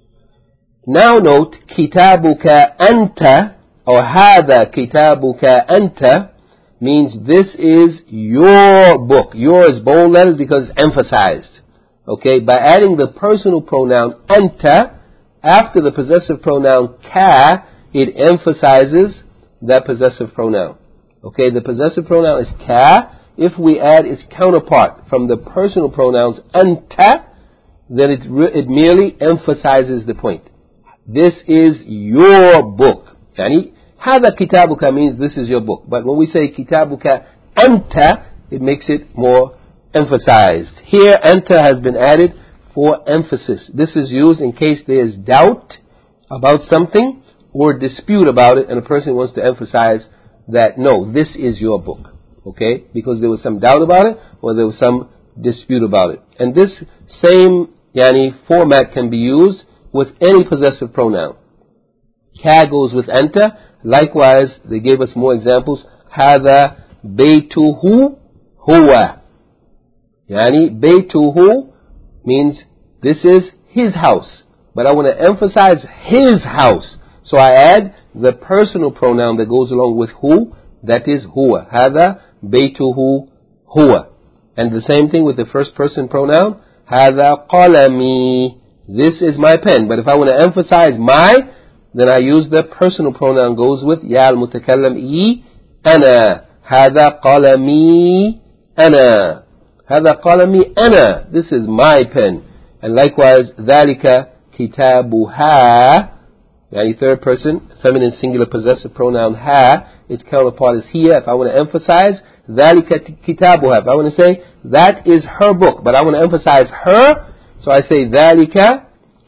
Now note, kitabuka anta, or hada kitabuka anta, means this is your book. Your is bold letters because it's emphasized. Okay, by adding the personal pronoun anta after the possessive pronoun ka, it emphasizes that possessive pronoun. Okay, the possessive pronoun is ka. If we add its counterpart from the personal pronouns anta, then it, it merely emphasizes the point. This is your book. Yani, hada kitabuka means this is your book. But when we say kitabuka anta, it makes it more emphasized. Here, anta has been added for emphasis. This is used in case there is doubt about something or dispute about it, and a person wants to emphasize that, no, this is your book. Okay? Because there was some doubt about it, or there was some dispute about it. And this same yani, format can be used with any possessive pronoun. Ka goes with anta. Likewise, they gave us more examples. Hada بيته هو. يعني بيته means this is his house, but I want to emphasize his house, so I add the personal pronoun that goes along with who, that is huwa. هذا بيته هو. And the same thing with the first person pronoun, هذا قلمي, this is my pen. But if I want to emphasize my, then I use the personal pronoun goes with يا المتكلم إي أنا. هذا قلمي أنا. هذا قلمي أنا. This is my pen. And likewise, ذلك كتابها, يعني third person, feminine singular possessive pronoun ha, its counterpart is here. If I want to emphasize, ذلك كتابها. If I want to say, that is her book, but I want to emphasize her, so I say ذلك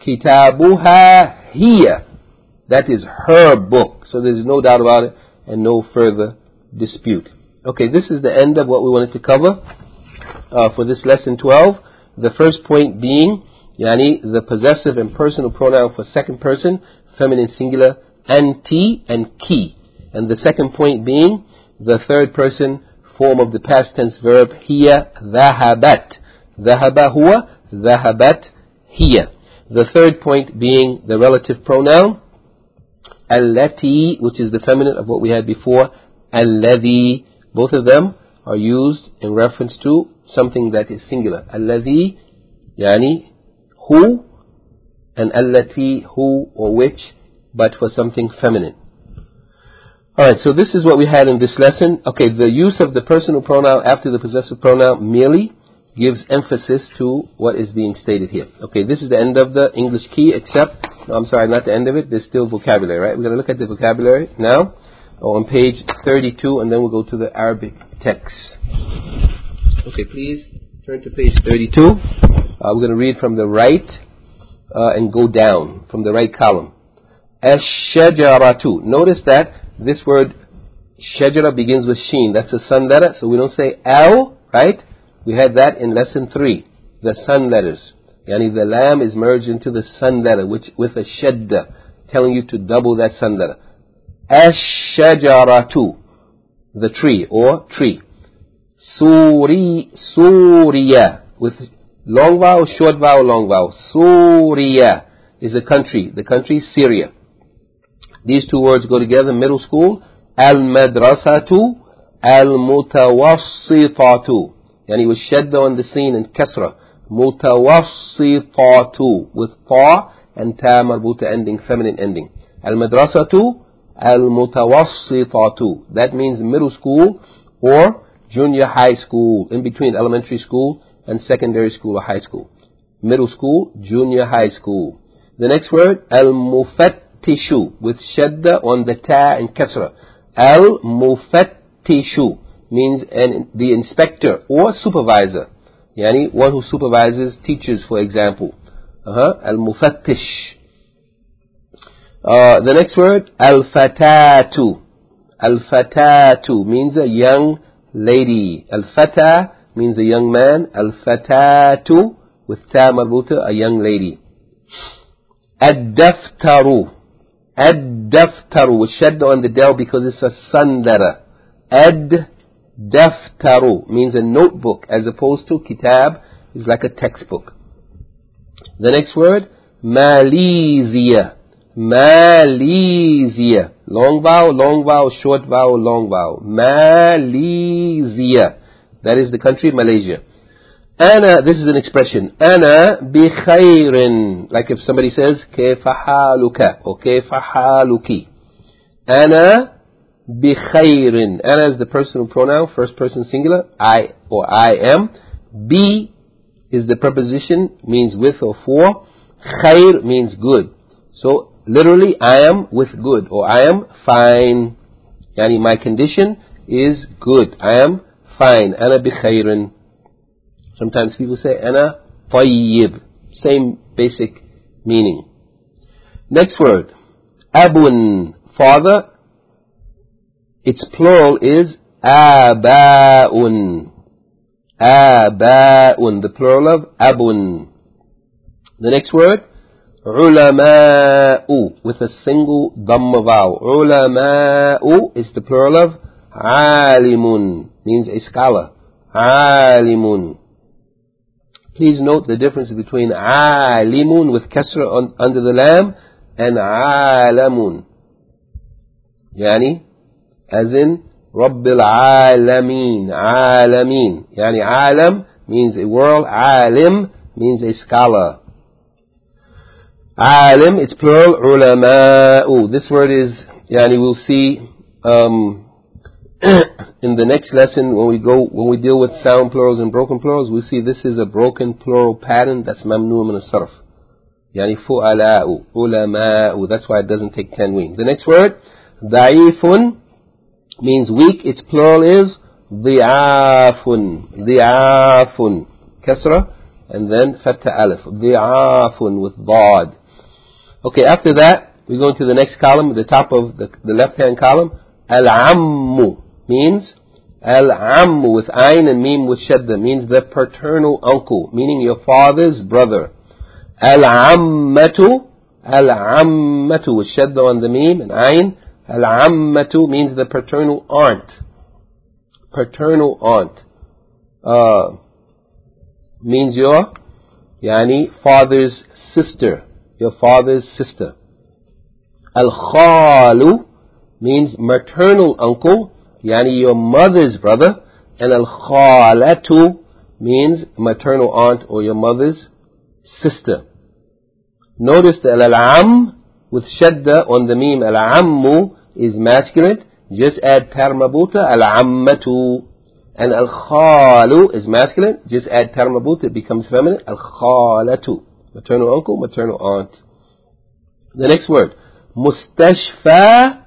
كتابها هي. That is her book. So there's no doubt about it and no further dispute. Okay, this is the end of what we wanted to cover uh, for this lesson twelve. The first point being, yani, the possessive and personal pronoun for second person, feminine singular, anti and ki. And the second point being the third person form of the past tense verb, hiya dhahabat. Dhahaba huwa, dhahabat hiya. The third point being the relative pronoun, allati, which is the feminine of what we had before, alladhi. Both of them are used in reference to something that is singular. Alladhi, yani, who, and allati, who or which, but for something feminine. Alright, so this is what we had in this lesson. Okay, the use of the personal pronoun after the possessive pronoun merely gives emphasis to what is being stated here. Okay, this is the end of the English key, except, no, I'm sorry, not the end of it, there's still vocabulary, right? We're going to look at the vocabulary now, on page thirty-two, and then we'll go to the Arabic text. Okay, please turn to page thirty-two. Uh, we're going to read from the right uh, and go down, from the right column. Ash-shajaratu. Notice that this word shajara begins with sheen. That's a sun letter, so we don't say al, right? We had that in lesson three, the sun letters. Yani the lam is merged into the sun letter, which with a shadda, telling you to double that sun letter. Ash-shajaratu, the tree or tree. Suri, Suriya, with long vowel, short vowel, long vowel. Suriya is a country, the country Syria. These two words go together, middle school. Al-madrasatu, al-mutawassitatu. Yani with shadda on the scene and kasra. Mutawassitatu, with ta and ta marbuta ending, feminine ending. Al-madrasatu, al-mutawassitatu. That means middle school or junior high school, in between elementary school and secondary school or high school. Middle school, junior high school. The next word, al-mufattishu, with shadda on the ta and kasra. Al-mufattishu means an, the inspector or supervisor. Yani one who supervises teachers, for example. Uh-huh. Al-mufattish. Uh, the next word, al-fatatu. Al-fatatu means a young lady. Al-fata means a young man. Al-fatatu with ta marbuta, a young lady. Ad-daftaru. Ad-daftaru with shadda on the del because it's a sun letter. Ad-daftaru means a notebook as opposed to kitab is like a textbook. The next word, Malizia. Malizia. Long vowel, long vowel, short vowel, long vowel. Malizia. That is the country, Malaysia. Ana, this is an expression. Ana bi khairin. Like if somebody says, Kayfa haluka or Kayfa haluki. Ana bi khairin. Ana is the personal pronoun, first person singular, I or I am. Bi is the preposition, means with or for. Khair means good. So literally, I am with good, or I am fine. Yani my condition is good. I am fine. Ana bi khairin. Sometimes people say, Ana tayyib. Same basic meaning. Next word. Abun. Father. Its plural is aba'un. Aba'un. The plural of abun. The next word. Ulama'u. With a single dhamma vowel. Ulama'u is the plural of alimun means a scholar. Alimun. Please note the difference between alimun with kasra on, under the lam and alamun. Yani, as in Rabbil Alameen. Alameen. Yani alam means a world. Alim means a scholar. Alim, it's plural. Ulama'u. This word is, yani we'll see um, in the next lesson when we go, when we deal with sound plurals and broken plurals, we'll see this is a broken plural pattern that's mamnu min as-sarf. Yani fu'ala'u. Ulama'u. That's why it doesn't take tanween. The next word, da'ifun, means weak. Its plural is dhi'afun. Dhi'afun. Kasra and then fatha alif. Dhi'afun with dad. Okay, after that, we go into the next column, the top of the, the left-hand column. Al-ammu means, al-ammu with ayn and mim with shadda, means the paternal uncle, meaning your father's brother. Al-ammatu, al-ammatu with shadda on the mim and ayn. Al-ammatu means the paternal aunt. Paternal aunt. Uh, means your, yani, father's sister. Your father's sister. Al-khalu means maternal uncle, yani your mother's brother. And al-khalatu means maternal aunt or your mother's sister. Notice the al-am with shadda on the mim. Al-ammu is masculine. Just add tar marbuta, al-ammatu. And al-khalu is masculine. Just add tar marbuta, it becomes feminine. Al-khalatu. Maternal uncle, maternal aunt. The next word, mustashfa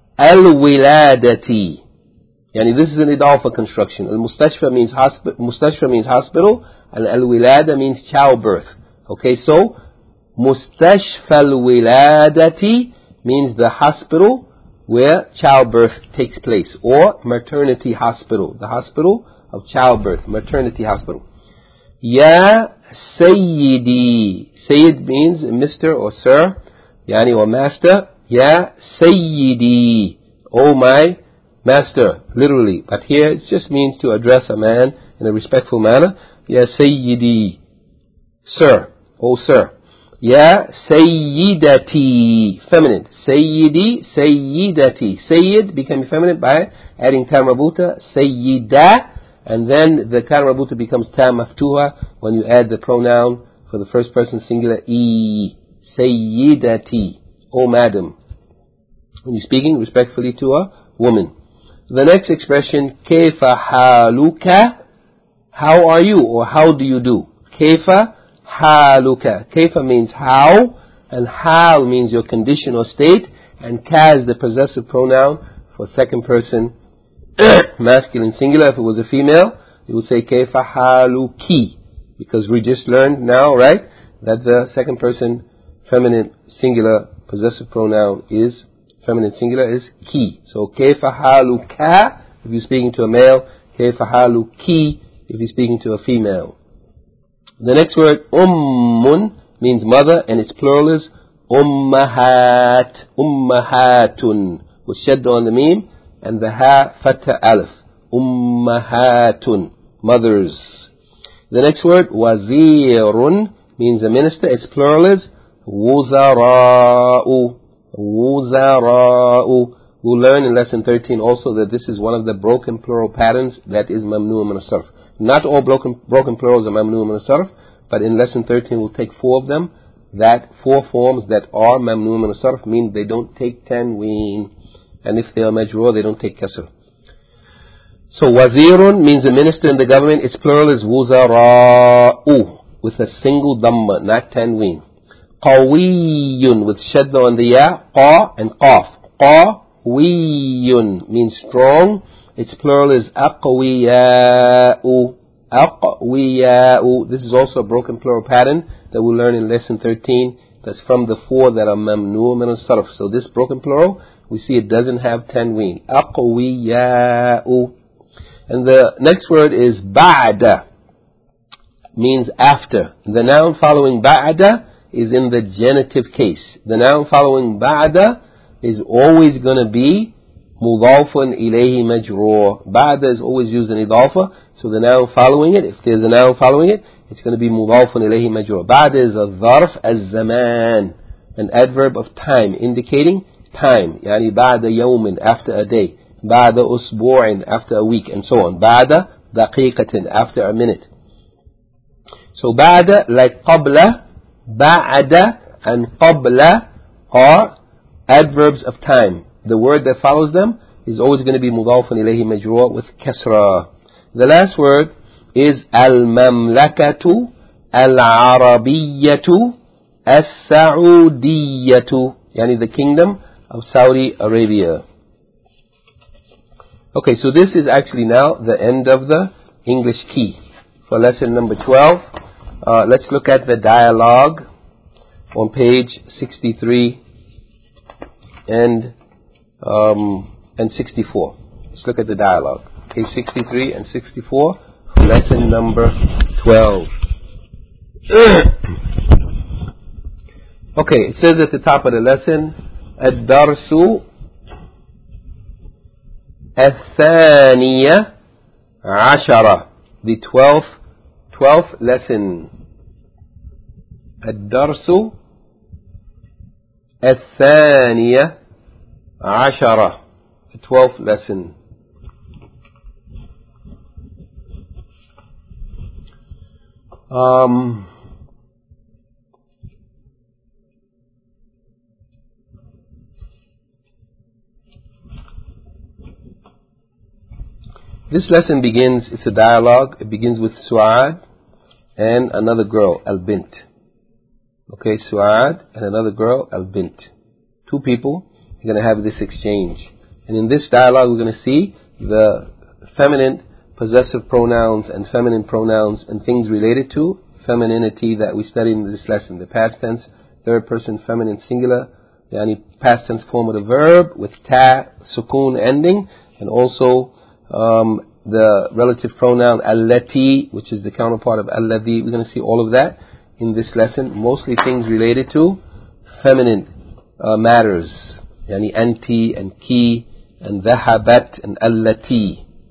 al-wiladati. Yani this is an idafa construction. Al-mustashfa means hospital, mustashfa means hospital, and al-wilada means childbirth. Okay, so mustashfa al-wiladati means the hospital where childbirth takes place, or maternity hospital, the hospital of childbirth, maternity hospital. Ya Sayyidi. Sayyid means Mister or Sir, yani or Master. Ya Sayyidi. Oh my Master, literally. But here it just means to address a man in a respectful manner. Ya Sayyidi. Sir. Oh Sir. Ya Sayyidati. Feminine. Sayyidi, Sayyidati. Sayyid became feminine by adding ta marbuta. Sayyida. And then the ta marbuta becomes ta maftuha when you add the pronoun for the first person singular, e. Sayyidati. Oh madam. When you're speaking respectfully to a woman. The next expression, kayfa haluka. How are you, or how do you do? Kayfa haluka. Kayfa means how, and hal means your condition or state, and ka is the possessive pronoun for second person masculine singular. If it was a female, you would say kayfa haluki, because we just learned now, right, that the second person feminine singular possessive pronoun is feminine singular is ki. So kayfa haluka if you're speaking to a male, kayfa haluki if you're speaking to a female. The next word, ummun, means mother, and its plural is ummahat, ummahatun, with shadda on the mim, and the ha fatha alif, ummahatun, mothers. The next word, wazirun, means a minister, its plural is wuzara'u, wuzara'u. We'll learn in lesson thirteen also that this is one of the broken plural patterns that is mamnu' min as-sarf. Not all broken, broken plurals are mamnu' min as-sarf, but in lesson thirteen we'll take four of them. That four forms that are mamnu' min as-sarf mean they don't take tanween. And if they are majroor, they don't take kasr. So wazirun means a minister in the government. Its plural is wuzara'u, with a single dhamma, not tanween. Qawiyun, with shadda on the ya, qa and qaf. Qawiyun means strong. Its plural is aqwiya'u. Aqwiya'u. This is also a broken plural pattern that we'll learn in lesson thirteen. That's from the four that are mamnu' min as-sarf. So this broken plural, we see it doesn't have tanween. Aqwiya'u. And the next word is ba'da, means after. The noun following ba'da is in the genitive case. The noun following ba'da is always going to be مضاف إليه مجرور. بعد is always used in إضافة, so the noun following it, if there's a noun following it, it's going to be مضاف إليه مجرور. بعد is a ظرف الزمان, an adverb of time indicating time. يعني بعد يوم, after a day. بعد أسبوع, after a week, and so on. بعد دقيقة, after a minute. So بعد, like قبل, بعد, and قبل are adverbs of time. The word that follows them is always going to be مضاف إليه مجرور with كسرة. The last word is المملكة العربية السعودية, يعني the kingdom of Saudi Arabia. Okay, so this is actually now the end of the English key for lesson number twelve. Uh, let's look at the dialogue on page sixty-three and um, and sixty-four. Let's look at the dialogue. Page sixty-three and sixty-four for lesson number twelve. Okay, it says at the top of the lesson, الدرس الثانية عشرة, the twelfth, twelfth lesson. الدرس الثانية عشرة, the twelfth lesson. Um, This lesson begins, it's a dialogue, it begins with Su'ad and another girl, Al-Bint. Okay, Su'ad and another girl, Al-Bint. Two people are going to have this exchange. And in this dialogue we're going to see the feminine possessive pronouns and feminine pronouns and things related to femininity that we studied in this lesson. The past tense, third person feminine singular, yani past tense form of the verb with ta, sukun ending, and also Um, the relative pronoun allati, which is the counterpart of alladhi. We're going to see all of that in this lesson. Mostly things related to feminine uh, matters. Yani anti and ki and dhahabat and allati.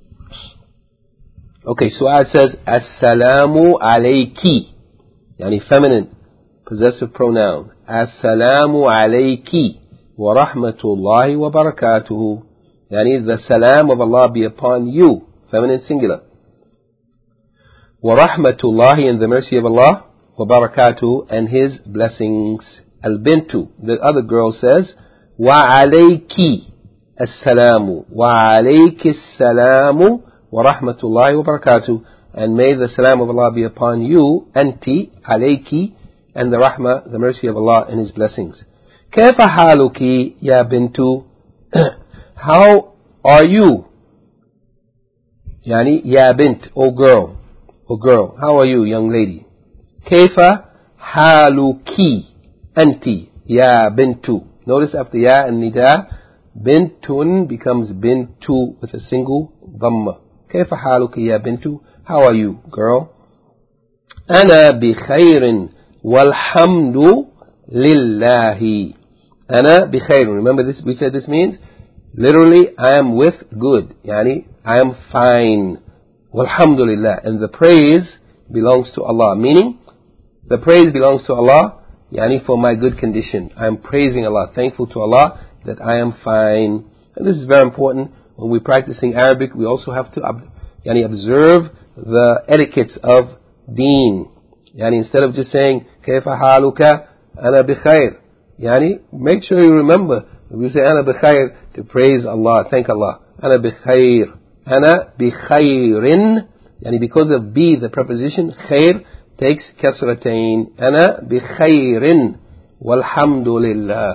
Okay, so it says As-salamu alayki. Yani feminine possessive pronoun. As-salamu alayki wa rahmatullahi wa barakatuhu. Yani the salam of Allah be upon you, feminine singular. Wa rahmatullahi, and the mercy of Allah, wa barakatuhu, and His blessings. Al-bintu, the other girl says, wa alayki as-salamu, wa alayki as-salamu, wa rahmatullahi wa barakatuhu, and may the salam of Allah be upon you, anti, alayki, and the rahmah, the mercy of Allah and His blessings. Kaifa haluki ya bintu? How are you? Yani, ya bint, oh girl, oh girl, how are you, young lady? Kaifa haluki anti ya bintu. Notice after ya and nida, bintun becomes bintu with a single dhamma. Kaifa haluki ya bintu? How are you, girl? Ana bi khairin walhamdu lillahi. Ana bi khairin. Remember this? We said this means literally, I am with good. Yani, I am fine. Walhamdulillah. And the praise belongs to Allah. Meaning, the praise belongs to Allah, yani, for my good condition. I am praising Allah, thankful to Allah that I am fine. And this is very important. When we're practicing Arabic, we also have to yani, observe the etiquettes of deen. Yani, instead of just saying, Kaifa haluka, ana bi khair. Yani, make sure you remember, if you say ana bi khair, to praise Allah, thank Allah. Ana bi khair. Ana bi khairin. Yani because of bi, the preposition, khair takes kasratain. Ana bi khairin. Walhamdulillah.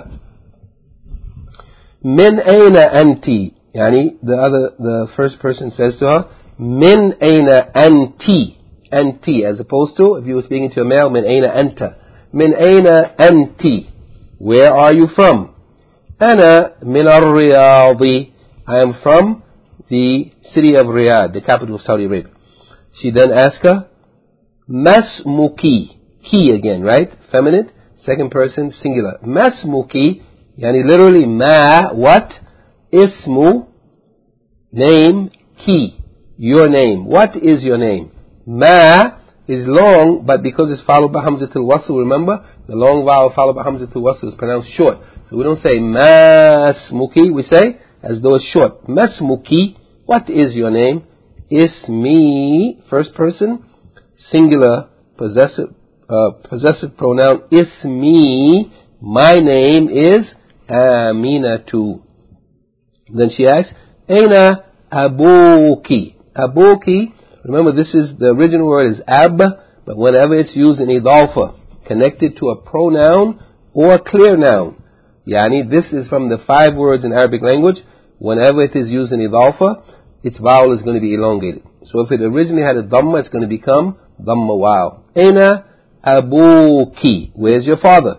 Min ayna anti. Yani the other, the first person says to her, Min ayna anti. Anti, as opposed to, if you were speaking to a male, Min ayna anta. Min ayna anti. Where are you from? Ana min al-Riyadi. I am from the city of Riyadh, the capital of Saudi Arabia. She then asks her, Masmuki. Ki again, right? Feminine, second person, singular. Masmuki, yani literally ma, what? Ismu, name, ki, your name. What is your name? Ma is long, but because it's followed by Hamzatul Wasl, remember, the long vowel followed by Hamzatul Wasl is pronounced short. So we don't say Masmuki, we say as though it's short. Masmuki, what is your name? Ismi, first person, singular, possessive, uh, possessive pronoun. Ismi, my name is Aminatu. Then she asks, Aina Abuki. Abuki, remember this is, the original word is ab, but whenever it's used in idalfa, connected to a pronoun or a clear noun. Yani, this is from the five words in Arabic language. Whenever it is used in idalfa, its vowel is going to be elongated. So if it originally had a dhamma, it's going to become dhamma wow. Aina abuki. Where's your father?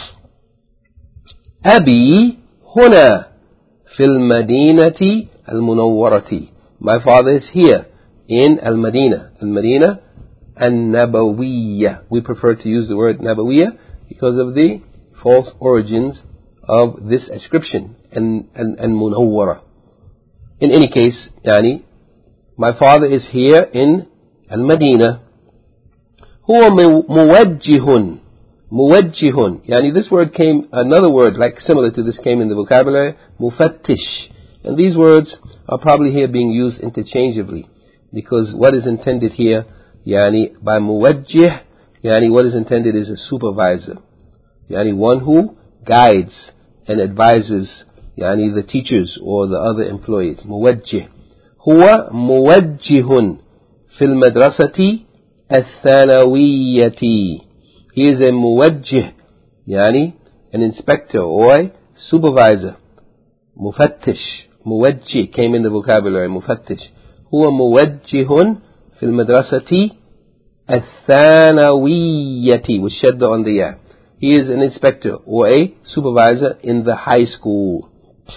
Abi huna fil madinati al munawwarati. My father is here in al Madina. Al Madina an Nabawiyya. We prefer to use the word Nabawiyya because of the false origins of this ascription, and and and munawwara. In any case, yani, my father is here in al-Madinah. Huwa muwajjihun. Muwajjihun. Yani, this word came, another word like similar to this came in the vocabulary, mufattish. And these words are probably here being used interchangeably, because what is intended here, yani, by muwajjih, yani, what is intended is a supervisor. Yani, one who guides and advises, yani, the teachers or the other employees. Muwajjih. Huwa muwajjihun fil madrasati al-thanawiyyati. He is a muwajjih, yani, an inspector or a supervisor. Mufattish. Muwajjih came in the vocabulary. Mufattish. Huwa muwajjihun fil madrasati al-thanawiyyati. With shadda on the ya. He is an inspector or a supervisor in the high school.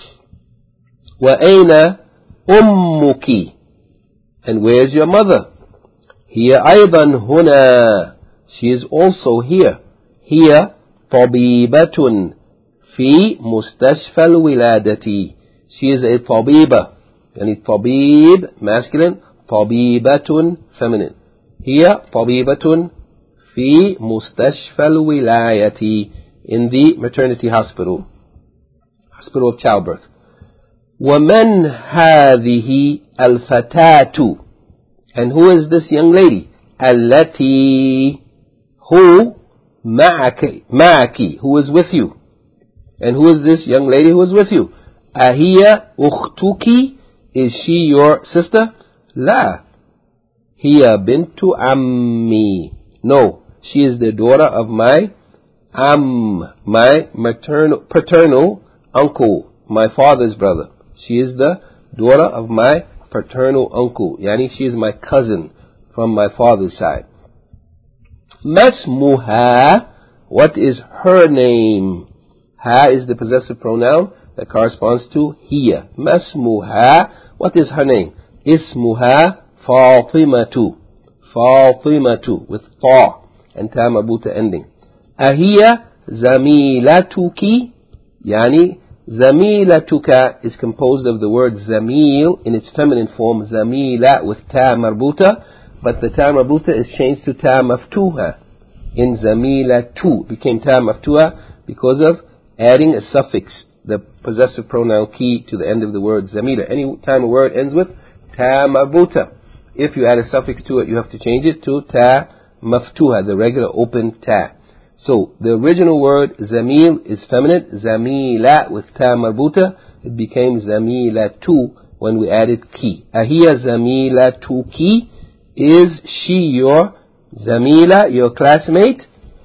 وَأَيْنَ أُمُّكِ. And where's your mother? هي أيضا هنا. She is also here. هي طبيبة في مستشفى الولادة. She is a طبيبة. يعني طبيب masculine, طبيبة feminine. هي طبيبة في مستشفى الولاية, in the maternity hospital, hospital of childbirth. ومن هذه الفتاة. And who is this young lady? التي, who معك, معك, who is with you. And who is this young lady who is with you? أهي أختك. Is she your sister? لا. هي بنت عمي. No, she is the daughter of my am, my maternal, paternal uncle, my father's brother. She is the daughter of my paternal uncle. Yani, she is my cousin from my father's side. Masmuha. What is her name? Ha is the possessive pronoun that corresponds to hiya. Masmuha. What is her name? Ismuha Fatimatu. Fatimatu with ta and ta marbuta ending. Ahiya zamilatuki. Yani, zamilatuka is composed of the word zamil in its feminine form, zamila with ta marbuta, but the ta marbuta is changed to ta maftuha. In zamilatu became ta maftuha because of adding a suffix, the possessive pronoun ki, to the end of the word zamila. Any time a word ends with ta marbuta, if you add a suffix to it, you have to change it to ta maftuha, the regular open ta. So the original word zamil is feminine, zamila with ta marbuta. It became zamilatu when we added ki. Ahiya zamilatuki. Is she your zamila, your classmate?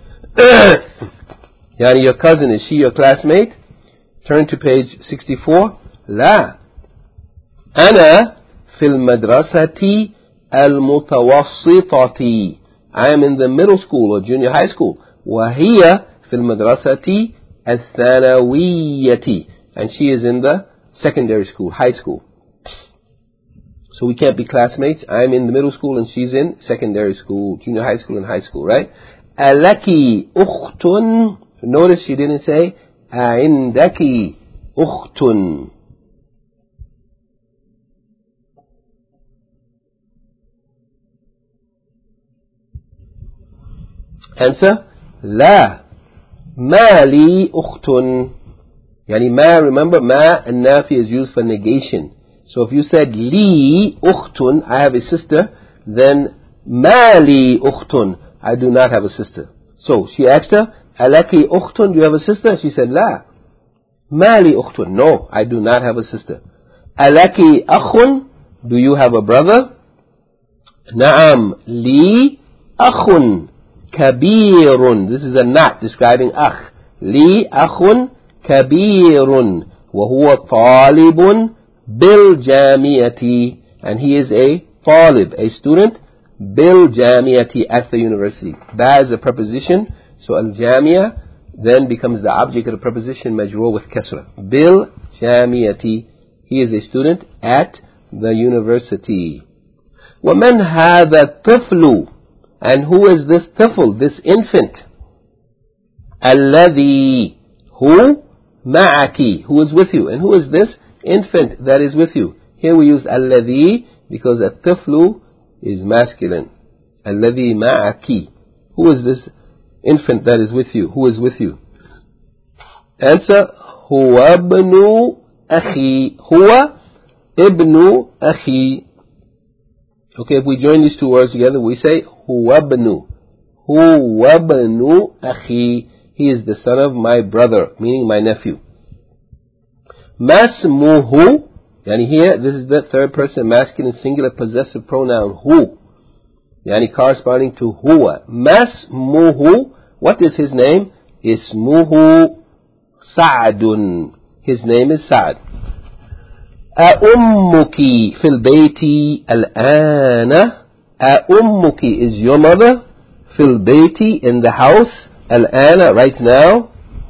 Yani, your cousin, is she your classmate? Turn to page sixty-four. La. Ana fil madrasati al-mutawassitati. I am in the middle school or junior high school. وهي في المدرسة الثانوية. And she is in the secondary school, high school. So we can't be classmates. I'm in the middle school and she's in secondary school, junior high school and high school, right? ألكِ أخت. Notice she didn't say عندك أخت. Answer, لا. ما لي أخت. يعني ما, remember, ما and nafi is used for negation. So if you said لي أخت, I have a sister, then ما لي أخت, I do not have a sister. So she asked her, ألكِ أخت, do you have a sister? She said, لا. ما لي أخت, no, I do not have a sister. ألكِ أخ, do you have a brother? نعم لي أخ كبير. This is a not describing أخ. لي أخ كبير وهو طالب بالجامعة, and he is a طالب, a student, بالجامعة, at the university. That is a preposition. So al-jamia then becomes the object of the preposition majroor with kasra. بالجامعة, he is a student at the university. وَمَنْ هَذَا الطِّفْلُ, and who is this tifl, this infant? الَّذِي, who? مَعَكِ, who is with you. And who is this infant that is with you? Here we use الَّذِي because a tiflu is masculine. الَّذِي مَعَكِ, who is this infant that is with you? Who is with you? Answer, هُوَ ابْنُ أَخِي. هُوَ ابْنُ أَخِي. Okay, if we join these two words together, we say هُوَ ابْنُ. هُوَ ابْنُ أَخِي. He is the son of my brother, meaning my nephew. مَسْمُهُ, yani here, this is the third person masculine singular possessive pronoun, who, yani corresponding to huwa. مَسْمُهُ, what is his name? Ismuhu Sa'dun. His name is Sa'd. أَأُمُّكِ فِي الْبَيْتِ الْآنَ. أَأُمُّكِ is your mother. فِي الْبَيْتِ, in the house. الْآنَ, right now.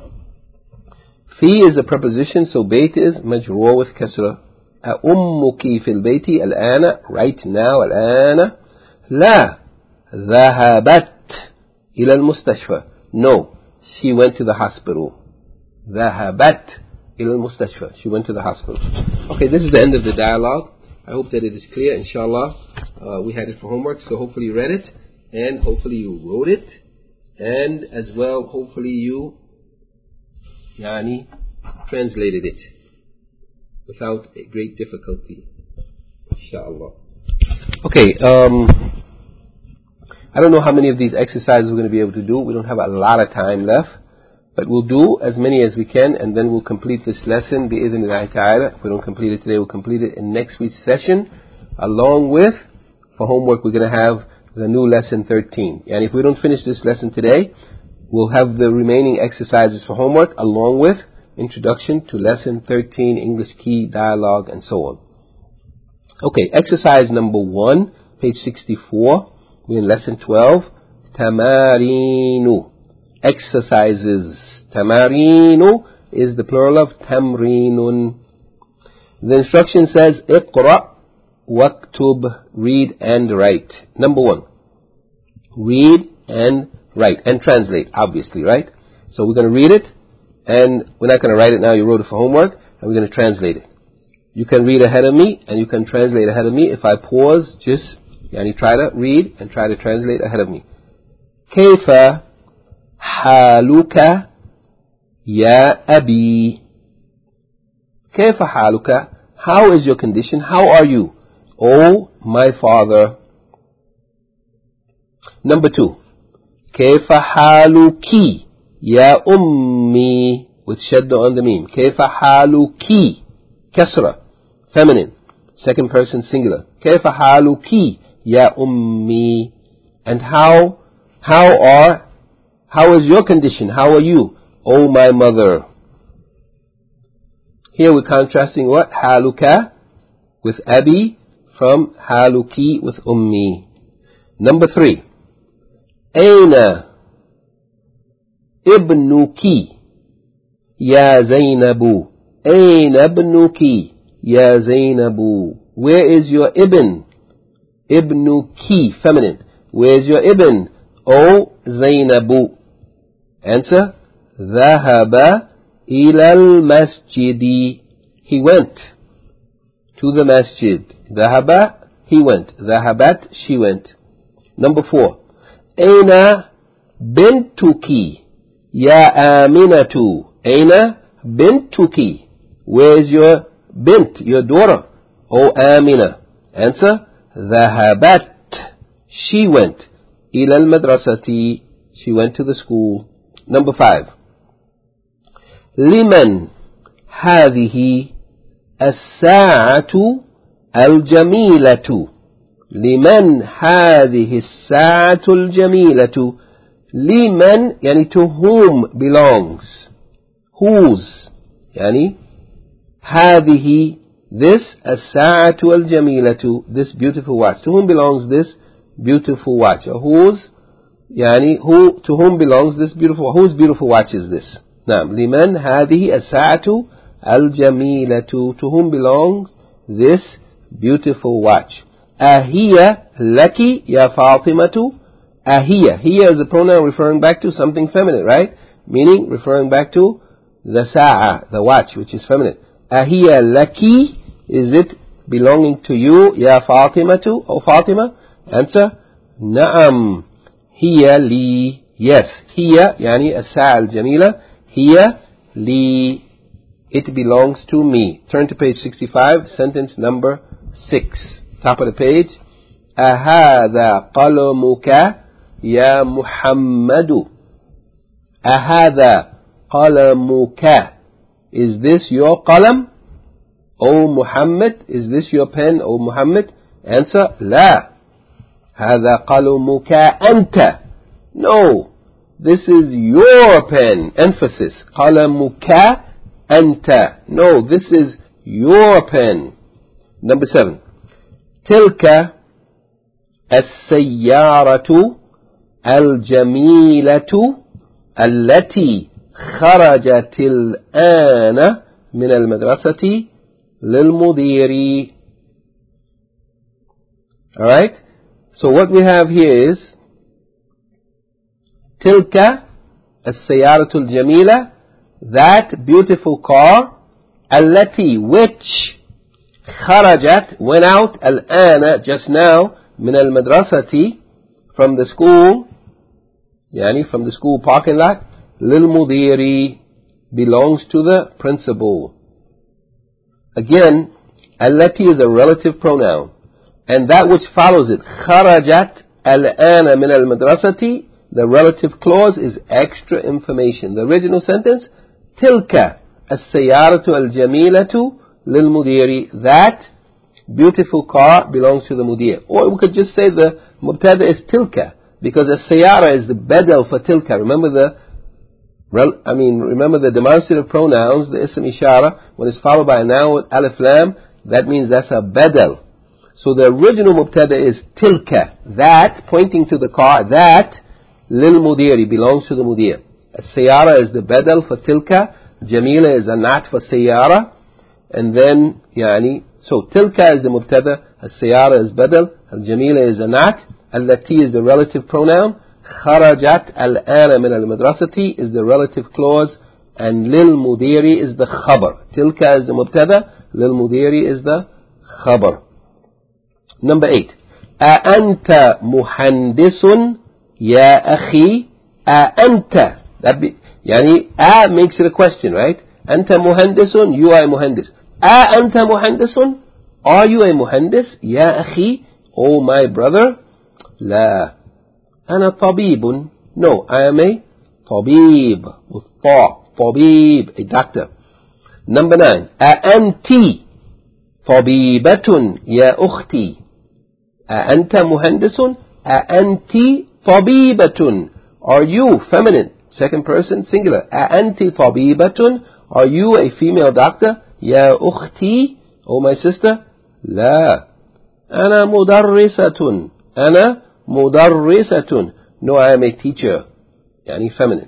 في is a preposition, so بيت is مجرور with كسرة. أَأُمُّكِ فِي الْبَيْتِ الْآنَ, right now. الآن. لا. ذهبت إلى المستشفى. No, she went to the hospital. ذهبت إلى المستشفى. She went to the hospital. Okay, this is the end of the dialogue. I hope that it is clear. Inshallah, uh, we had it for homework, so hopefully you read it, and hopefully you wrote it, and as well, hopefully you yani, translated it without a great difficulty. Inshallah. Okay, um, I don't know how many of these exercises we're going to be able to do. We don't have a lot of time left, but we'll do as many as we can, and then we'll complete this lesson bi'idhnillahi ta'ala. If we don't complete it today, we'll complete it in next week's session, along with, for homework, we're going to have the new lesson thirteen. And if we don't finish this lesson today, we'll have the remaining exercises for homework, along with introduction to lesson thirteen, English key, dialogue, and so on. Okay, exercise number one, page sixty-four. We're in lesson twelve, Tamarinu. Exercises. Tamarinu is the plural of tamrinun. The instruction says, Iqra waktub, read and write. Number one, read and write. And translate, obviously, right? So we're going to read it, and we're not going to write it now. You wrote it for homework, and we're going to translate it. You can read ahead of me, and you can translate ahead of me. If I pause, just yani, try to read and try to translate ahead of me. كيف حالك يا أبي. كيف حالك? How is your condition? How are you? Oh, my father. Number two. كيف حالك يا أمي, with shadda on the meme. كيف حالك, كسرة, feminine, second person singular. كيف حالك يا أمي. And how, how are, how is your condition? How are you? Oh, my mother. Here we're contrasting what? حالك with Abi from حالك with Ummi. Number three. أين ابنك يا زينب. أين ابنك يا زينب. Where is your ibn? Ibnuki, feminine. Where is your ibn? Oh, Zainabu. Answer. ذهب إلى المسجد. He went to the masjid. ذهب, he went. ذهبت, she went. Number four. أين بنتك يا آمنة. أين بنتك? Where's your bint, your daughter? O Amina. Answer: ذهبت. She went. إلى المدرسة. She went to the school. Number five. لمن هذه الساعة الجميلة؟ لمن هذه الساعة الجميلة؟ لمن يعني to whom belongs. Whose يعني هذه this الساعة الجميلة, this beautiful watch. To whom belongs this beautiful watch? Or whose يعني who to whom belongs this beautiful, whose beautiful watch is this? نعم. لمن هذه الساعة الجميلة? To whom belongs this beautiful watch? أهي لك يا فاطمة؟ أهي. Here is a pronoun referring back to something feminine, right? Meaning referring back to the sa'a, the watch, which is feminine. أهي لك, is it belonging to you, يا فاطمة, O Fatima? Answer: نعم. هي لي. Yes. هي يعني الساعة الجميلة. هي لي. It belongs to me. Turn to page sixty-five, sentence number six. Top of the page. أهذا قلمك يا محمد؟ أهذا قلمك? Is this your qalam, O Muhammad? Is this your pen, O Muhammad? Answer: لا. هذا قلمك أنت. No, this is your pen. Emphasis. قلمك أنت. No, this is your pen. Number seven. تلك السيارة الجميلة التي خرجت الآن من المدرسة للمدير. Alright? So what we have here is تلك السيارة الجميلة, that beautiful car, التي which خرجت went out الآن just now من المدرسة from the school, يعني from the school parking lot, للمدير belongs to the principal. Again, التي is a relative pronoun, and that which follows it, خرجت الآن من المدرسة, the relative clause is extra information. The original sentence, تلك السيارة الجميلة للمدير, that beautiful car belongs to the mudir. Or we could just say the mubtada is tilka, because a sayara is the badal for tilka. Remember the, I mean, remember the demonstrative pronouns, the ism ishara, when it's followed by a noun with alif lam, that means that's a badal. So the original mubtada is tilka, that, pointing to the car, that, lil mudiri, belongs to the mudir. A sayara is the badal for tilka, jamila is a nat for sayara, and then, yani, so tilka is the mubtada, al-siyara is badal, al-jamila is a nat, al-lati is the relative pronoun, kharajat al-ana min al-madrasati is the relative clause, and lil-mudiri is the khabar. Tilka is the mubtada, lil-mudiri is the khabar. Number eight. أأنت مهندس يا أخي؟ أأنت. That be, yani, a makes it a question, right? أنت مهندس, you are a muhandis. أأنت مهندس? Are you a muhandis? يا أخي, oh my brother. لا. أنا طبيب. No, I am a طبيب with طا. طبيب, a doctor. Number nine. أأنت طبيبة يا أختي؟ أأنت مهندس؟ أأنت طبيبة. Are you feminine? Second person singular. أأنت طبيبة? Are you a female doctor? يا أختي, oh my sister. لا. أنا مدرسة. أنا مدرسة. No, I am a teacher. يعني feminine.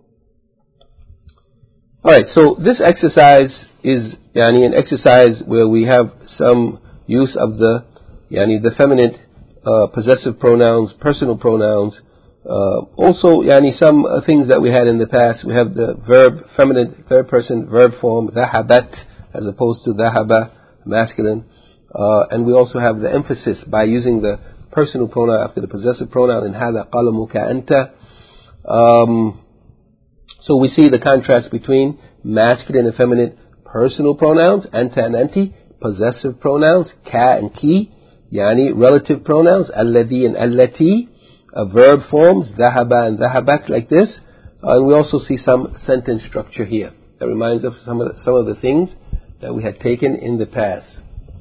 Alright, so this exercise is يعني an exercise where we have some use of the يعني the feminine uh, possessive pronouns, personal pronouns. Uh, also يعني some uh, things that we had in the past. We have the verb, feminine, third person verb form, ذهبت, as opposed to ذهب, masculine. Uh, and we also have the emphasis by using the personal pronoun after the possessive pronoun in هذا قلمك أنت. Um, so we see the contrast between masculine and feminine personal pronouns, anta and anti, possessive pronouns, ka and ki, yani relative pronouns, alladhi and allati, uh, verb forms, dhahaba and dhahabat, like this. Uh, and we also see some sentence structure here that reminds us of some of the, some of the things that we had taken in the past.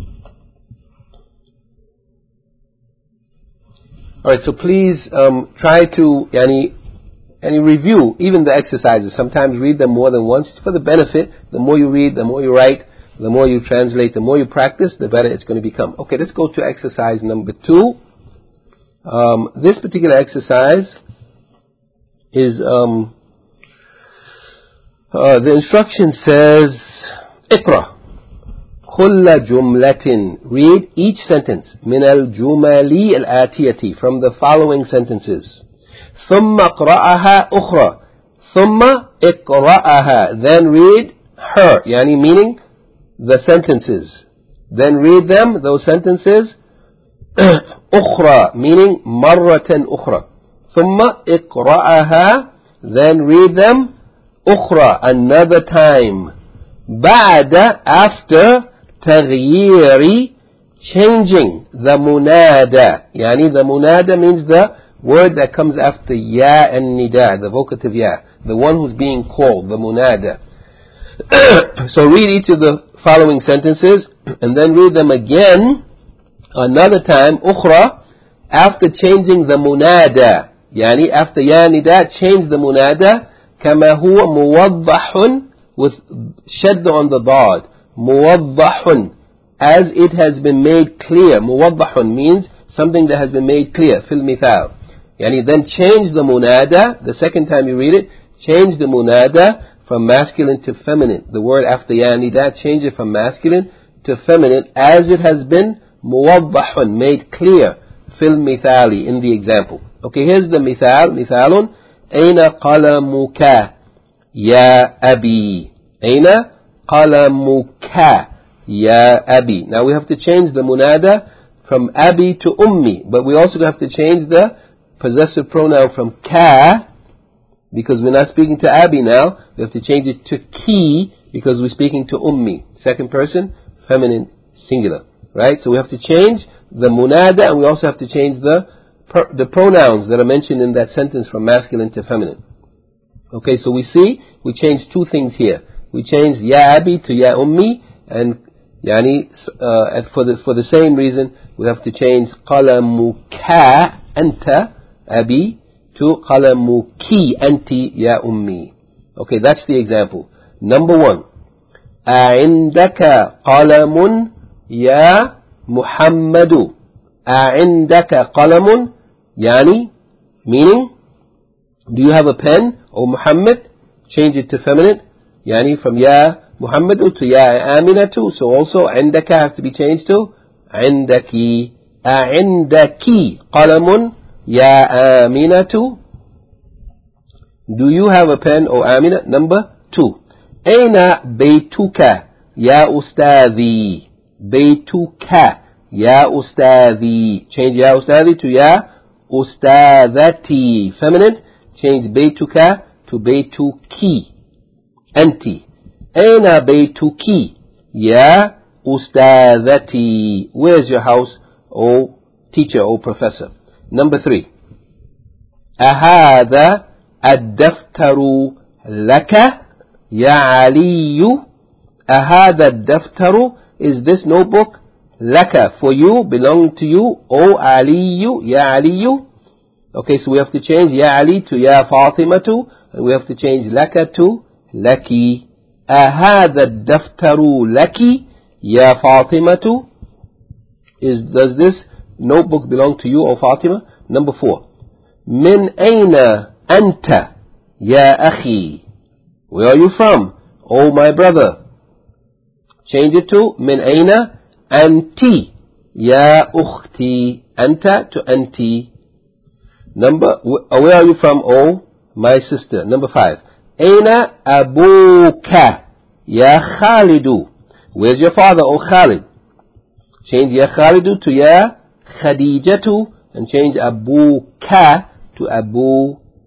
Alright, so please um, try to yani, yani review even the exercises. Sometimes read them more than once. It's for the benefit. The more you read, the more you write, the more you translate, the more you practice, the better it's going to become. Okay, let's go to exercise number two. Um, this particular exercise is, um, uh, the instruction says, اقرأ كل جملة, read each sentence, من الجمل الآتية, from the following sentences. ثم اقرأها أخرى, ثم اقرأها, then read her, يعني meaning the sentences. Then read them, those sentences, أخرى, meaning مرة أخرى. ثم اقرأها, then read them, أخرى, another time. بعد, after, تغيير, changing, the munada. Yani the munada means the word that comes after ya and nida, the vocative ya, the one who's being called, the munada. So read each of the following sentences and then read them again another time, ukhra, after changing the munada. Yani after ya nida, change the munada, kama huwa muwaddahun, with shadda on the dad, muwaddahun, as it has been made clear. Muwaddahun means something that has been made clear, fil mithal. Yani then change the munada, the second time you read it, change the munada from masculine to feminine. The word after ya nida, change it from masculine to feminine as it has been muwaddahun, made clear, fil mithali, in the example. Okay, here's the mithal. Mithalun, aina qalamuka ya abi. Aina qalamuka ya abi. Now we have to change the munada from abi to ummi, but we also have to change the possessive pronoun from ka, because we're not speaking to abi now. We have to change it to ki, because we're speaking to ummi, second person, feminine, singular. Right? So we have to change the munada, and we also have to change the per, the pronouns that are mentioned in that sentence from masculine to feminine. Okay, so we see, we changed two things here. We changed ya abi to ya ummi, and yani, uh, and for the for the same reason, we have to change qalamuka anta abi to qalamuki anti ya ummi. Okay, that's the example. Number one, a'indaka qalamun ya Muhammadu. A'indaka qalamun, yani, meaning, do you have a pen, O Muhammad? Change it to feminine, yani from ya Muhammadu to ya Aminatu. So also indaka has to be changed to indaki. A'indaki qalamun ya Aminatu. Do you have a pen, O Amina? Number two, aina baytuka ya ustadhi. Baytuka ya ustadhi. Change ya ustadhi to ya ustadhati. Feminine, change baytuka to baytuki. Anti. Aina baytuki ya ustadhati. Where's your house, O teacher, O professor? Number three, ahadha ad-daftaru laka ya aliyu. Ahadha ad-daftaru, is this notebook, laka, for you, belonging to you, O aliyu, ya aliyu. Okay, so we have to change ya Ali to ya Fatimatu, and we have to change laka to laki. Ahadha ad-daftaru laki ya Fatimatu, is, does this notebook belong to you, O Fatima? Number four, min aina anta ya akhi. Where are you from, O my brother? Change it to min aina anti ya ukhti. Anta to anti. Number, where are you from, O my sister? Number five, aina abuka ya Khalidu. Where's your father, O Khalid? Change ya Khalidu to ya Khadijatu, and change abuka to abuki.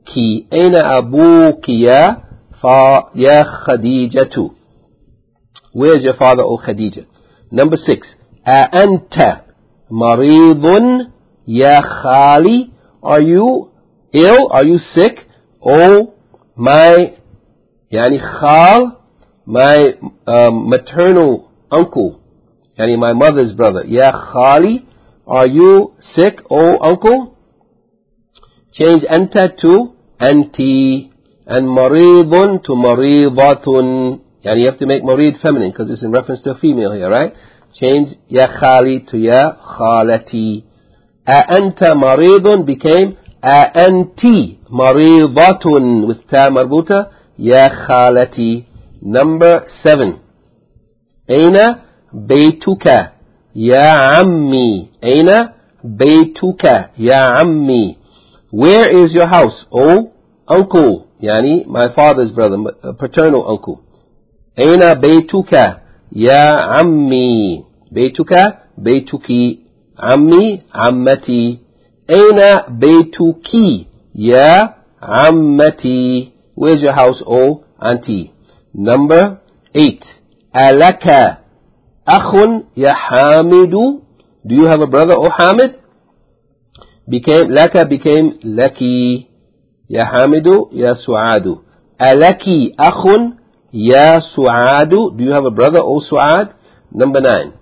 أين أبوك يا فا يا خديجة. Where's your father, O Khadija? Number six. أأنت مريض يا خالي. Are you ill? Are you sick? Oh, my يعني خال, my um, maternal uncle, يعني my mother's brother. يا خالي, are you sick, oh uncle? Change أنت to أنتي, and مريض to مريضة. يعني you have to make مريض feminine because it's in reference to a female here, right? Change يا خالي to يا خالتي. أأنت مريض became أأنتي مريضة with تا مربوطة يا خالتي. Number seven. أين بيتك يا عمي. أين بيتك يا عمي. Where is your house, oh uncle? يعني my father's brother, paternal uncle. أين بيتك يا عمي. بيتك بيتك, عمي عمتي. أين بيتك يا عمتي. Where's your house, oh auntie? Number eight. ألك أخ يا حامد. Do you have a brother, oh Hamid? Became لك became لكي. يا حامد يا سعاد. ألك أخ يا سعاد. Do you have a brother, oh Suad? Number nine.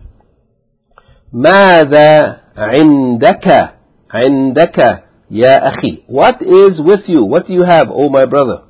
ماذا عندك عندك يا أخي. What is with you? What do you have, oh my brother?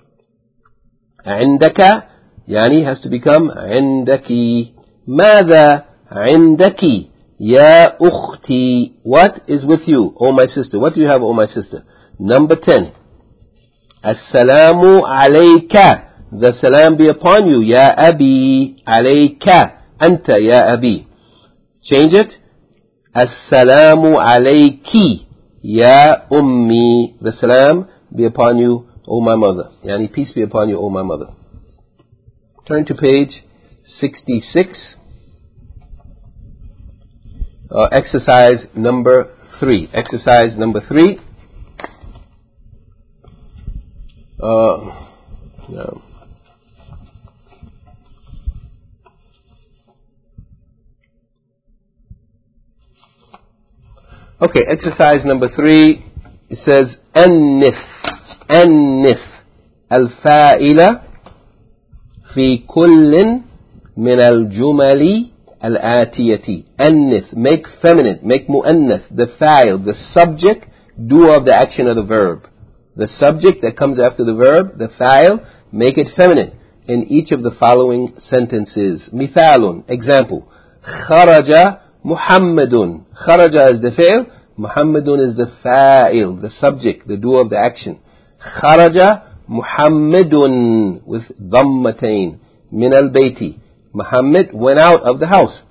عندك يعني has to become عندك. ماذا عندك يا أختي. What is with you, oh my sister? What do you have, oh my sister? Number ten. السلام عليك. The salam be upon you. يا أبي. عليك أنت يا أبي. Change it. السلام عليك يا أمي. The salam be upon you, O my mother. Yani peace be upon you, O my mother. Turn to page sixty-six. Uh, exercise number three. Exercise number three. Uh, no. Okay, exercise number three. It says أنف أنف الفاعل في كل من الجمل الآتية. أنف, make feminine, make مؤنث, the fa'il, the subject, doer of the action of the verb. The subject that comes after the verb, the fa'il, make it feminine in each of the following sentences. مثال, example. خرج محمد. خرج is the fi'il, Muhammadun is the fa'il, the subject, the doer of the action. خرج محمد with ضمتين من البيت. Muhammad went out of the house.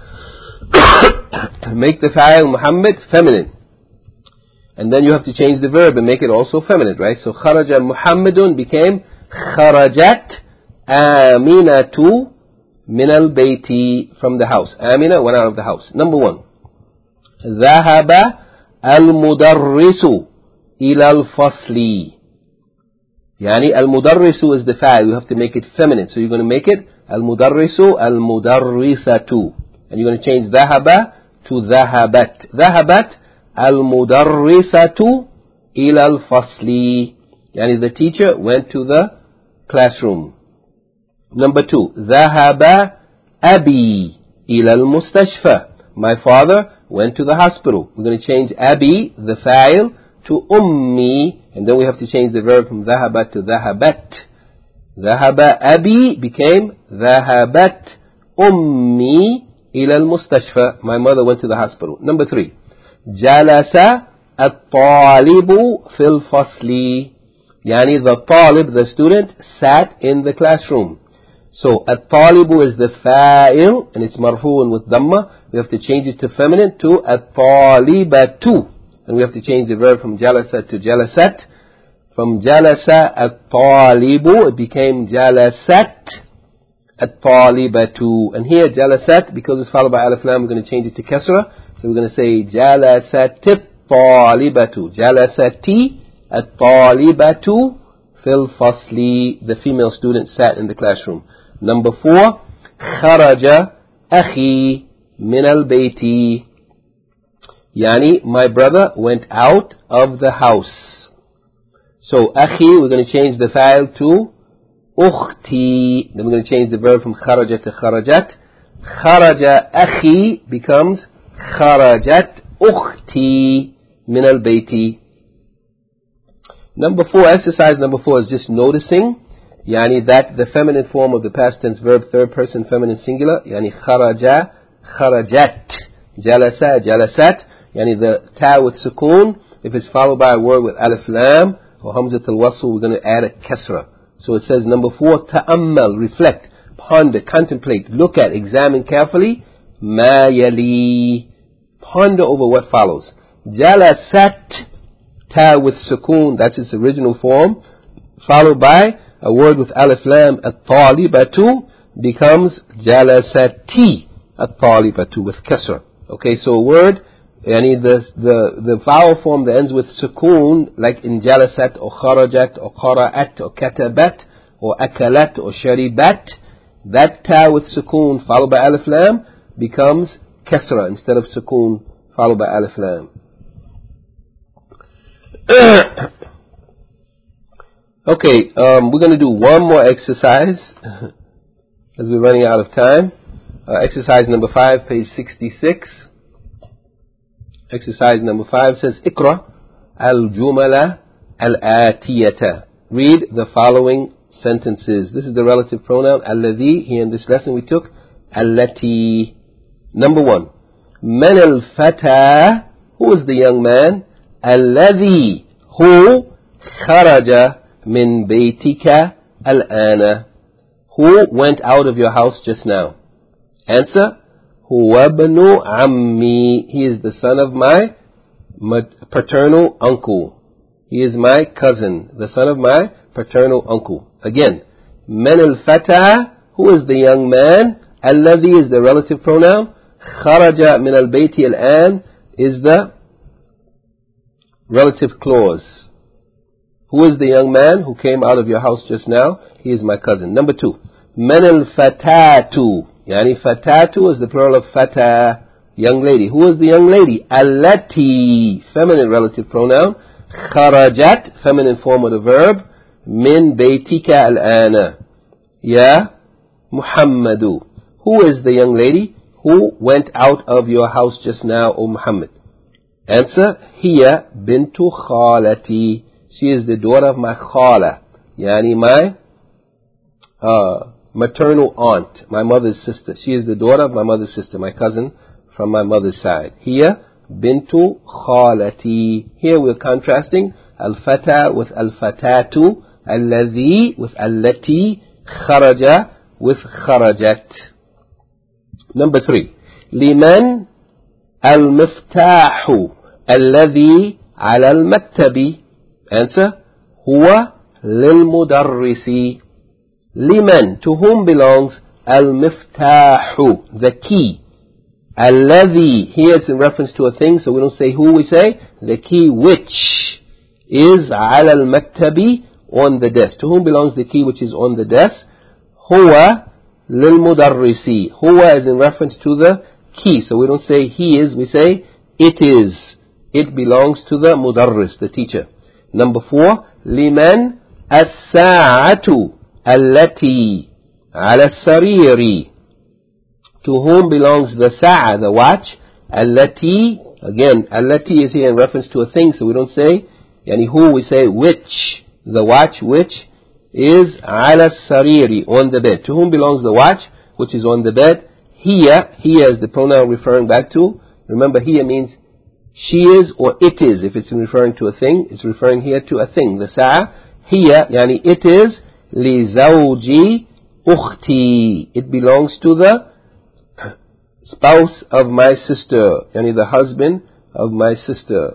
Make the fa'il Muhammad feminine. And then you have to change the verb and make it also feminine, right? So خرج محمد became خرجت آمنة من البيت, from the house. Amina went out of the house. Number one. ذهب المدرس إلى الفصل. يعني المدرس is the fa'il. You have to make it feminine. So you're going to make it المدرس المدرسة. And you're going to change ذهب to ذهبت. ذهبت المدرسة إلى الفصل. يعني the teacher went to the classroom. Number two. ذهب أبي إلى المستشفى. My father went to the hospital. We're going to change أبي, the fa'il, to أمي. And then we have to change the verb from ذهبت to ذهبت. ذهب أبي became ذهبت أمي إلى المستشفى. My mother went to the hospital. Number three. جلس الطالب في الفصل. يعني the طالب, the student, sat in the classroom. So الطالب is the fa'il and it's marfu'un with dhamma. We have to change it to feminine to الطالبة. And we have to change the verb from jalasa to jalasat. From jalasa الطالب it became jalasat الطالبة. And here jalasat, because it's followed by alif lam, we're going to change it to kasra. So we're going to say jalasat الطالبة. Jalasati الطالبة في الفصل. The female student sat in the classroom. Number four, خرج أخي من البيت. Yani, my brother went out of the house. So, أخي, we're going to change the file to أختي. Then we're going to change the verb from خرج to خرجت. خرج أخي becomes خرجت أختي من البيت. Number four, exercise number four is just noticing, yani that the feminine form of the past tense verb, third person feminine singular, yani kharaja, kharajat, jalasa, jalasat, yani the ta with sukoon, if it's followed by a word with alif lam or hamzat al-wasl, we're going to add a kasra. So it says number four, ta'ammal, reflect, ponder, contemplate, look at, examine carefully, ma yali, ponder over what follows. Jalasat, ta with sukoon, that's its original form, followed by a word with alif lam, at-talibatu, becomes jalasati, at-talibatu, with kasra. Okay, so a word, yani the, the, the vowel form that ends with sukoon, like in jalasat, or kharajat, or qara'at, or katabat, or akalat, or sharibat, that ta with sukoon, followed by alif lam, becomes kasra, instead of sukoon, followed by alif lam. Okay, um, we're going to do one more exercise as we're running out of time. Uh, exercise number five, page sixty-six. Exercise number five says, Ikra al-jumala al-atiyata. Read the following sentences. This is the relative pronoun, alladhi. Here in this lesson we took allati. Number one, man al-fata. Who is the young man? الذي هو خرج من بيتك الآن. Who went out of your house just now? Answer, هو ابن عمي. He is the son of my paternal uncle. He is my cousin, the son of my paternal uncle. Again, من الفتى. Who is the young man? الذي is the relative pronoun. خرج من البيت الآن is the relative clause. Who is the young man who came out of your house just now? He is my cousin. Number two, man al-fatatu. Yani fatatu is the plural of fata, young lady. Who is the young lady? Allati, feminine relative pronoun. Kharajat, feminine form of the verb. Min baytika al-ana. Ya Muhammadu. Who is the young lady who went out of your house just now, O Muhammad? Answer, hiya bintu khalati. She is the daughter of my khala, yani my uh, maternal aunt, my mother's sister. She is the daughter of my mother's sister, my cousin from my mother's side. Hiya bintu khalati. Here we're contrasting al-fata with al-fatatu, alladhi with allati, kharaja with kharajat. Number three, liman al-miftahu الذي على المكتب. Answer, هو للمدرس. لمن, to whom belongs al-miftahu, the key. الذي, here it's in reference to a thing, so we don't say who, we say the key which is على المكتب, on the desk. To whom belongs the key which is on the desk? هو للمدرس. هو is in reference to the key, so we don't say he is, we say it is. It belongs to the mudarris, the teacher. Number four, liman as-sa'atu allati ala sariri. To whom belongs the sa'a, the watch? Allati, again, allati is here in reference to a thing, so we don't say yani who, we say which. The watch which is ala sariri, on the bed. To whom belongs the watch which is on the bed? Hiya, hiya is the pronoun referring back to. Remember, hiya means she is or it is. If it's referring to a thing, it's referring here to a thing. The sa'a, hiya, yani it is, li zawji ukhti. It belongs to the spouse of my sister, yani the husband of my sister.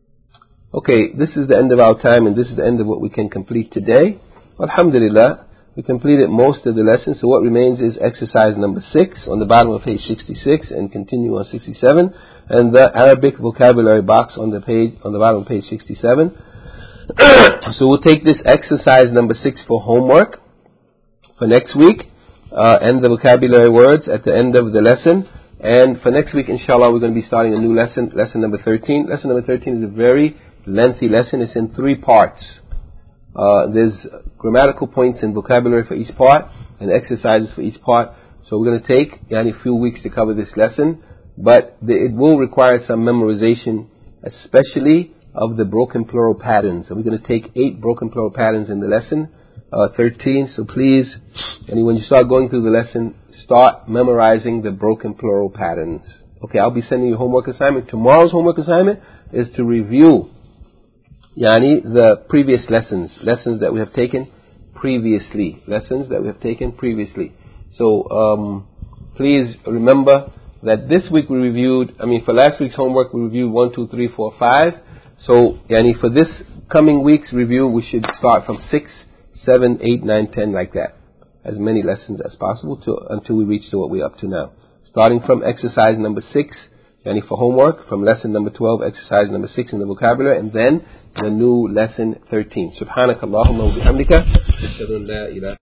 Okay, this is the end of our time, and this is the end of what we can complete today. Alhamdulillah, We completed most of the lesson, so what remains is exercise number six on the bottom of page sixty-six and continue on sixty-seven, and the Arabic vocabulary box on the page on the bottom of page sixty-seven. So we'll take this exercise number six for homework for next week, uh, and the vocabulary words at the end of the lesson. And for next week, inshallah, we're going to be starting a new lesson, lesson number thirteen. Lesson number thirteen is a very lengthy lesson. It's in three parts. Uh, there's grammatical points and vocabulary for each part, and exercises for each part. So we're going to take yani, a few weeks to cover this lesson, but the, it will require some memorization, especially of the broken plural patterns. And we're going to take eight broken plural patterns in the lesson, uh, thirteen. So please, and when you start going through the lesson, start memorizing the broken plural patterns. Okay, I'll be sending you a homework assignment. Tomorrow's homework assignment is to review Yani, the previous lessons, lessons that we have taken previously, lessons that we have taken previously. So, um, please remember that this week we reviewed, I mean, for last week's homework we reviewed one, two, three, four, five. So, Yani, for this coming week's review, we should start from six, seven, eight, nine, ten, like that. As many lessons as possible to, until we reach to what we're up to now. Starting from exercise number six, Yani for homework, from lesson number twelve, exercise number six in the vocabulary, and then the new lesson thirteen. Subhanakallahumma wa bihamdika, ashhadu an la ilaha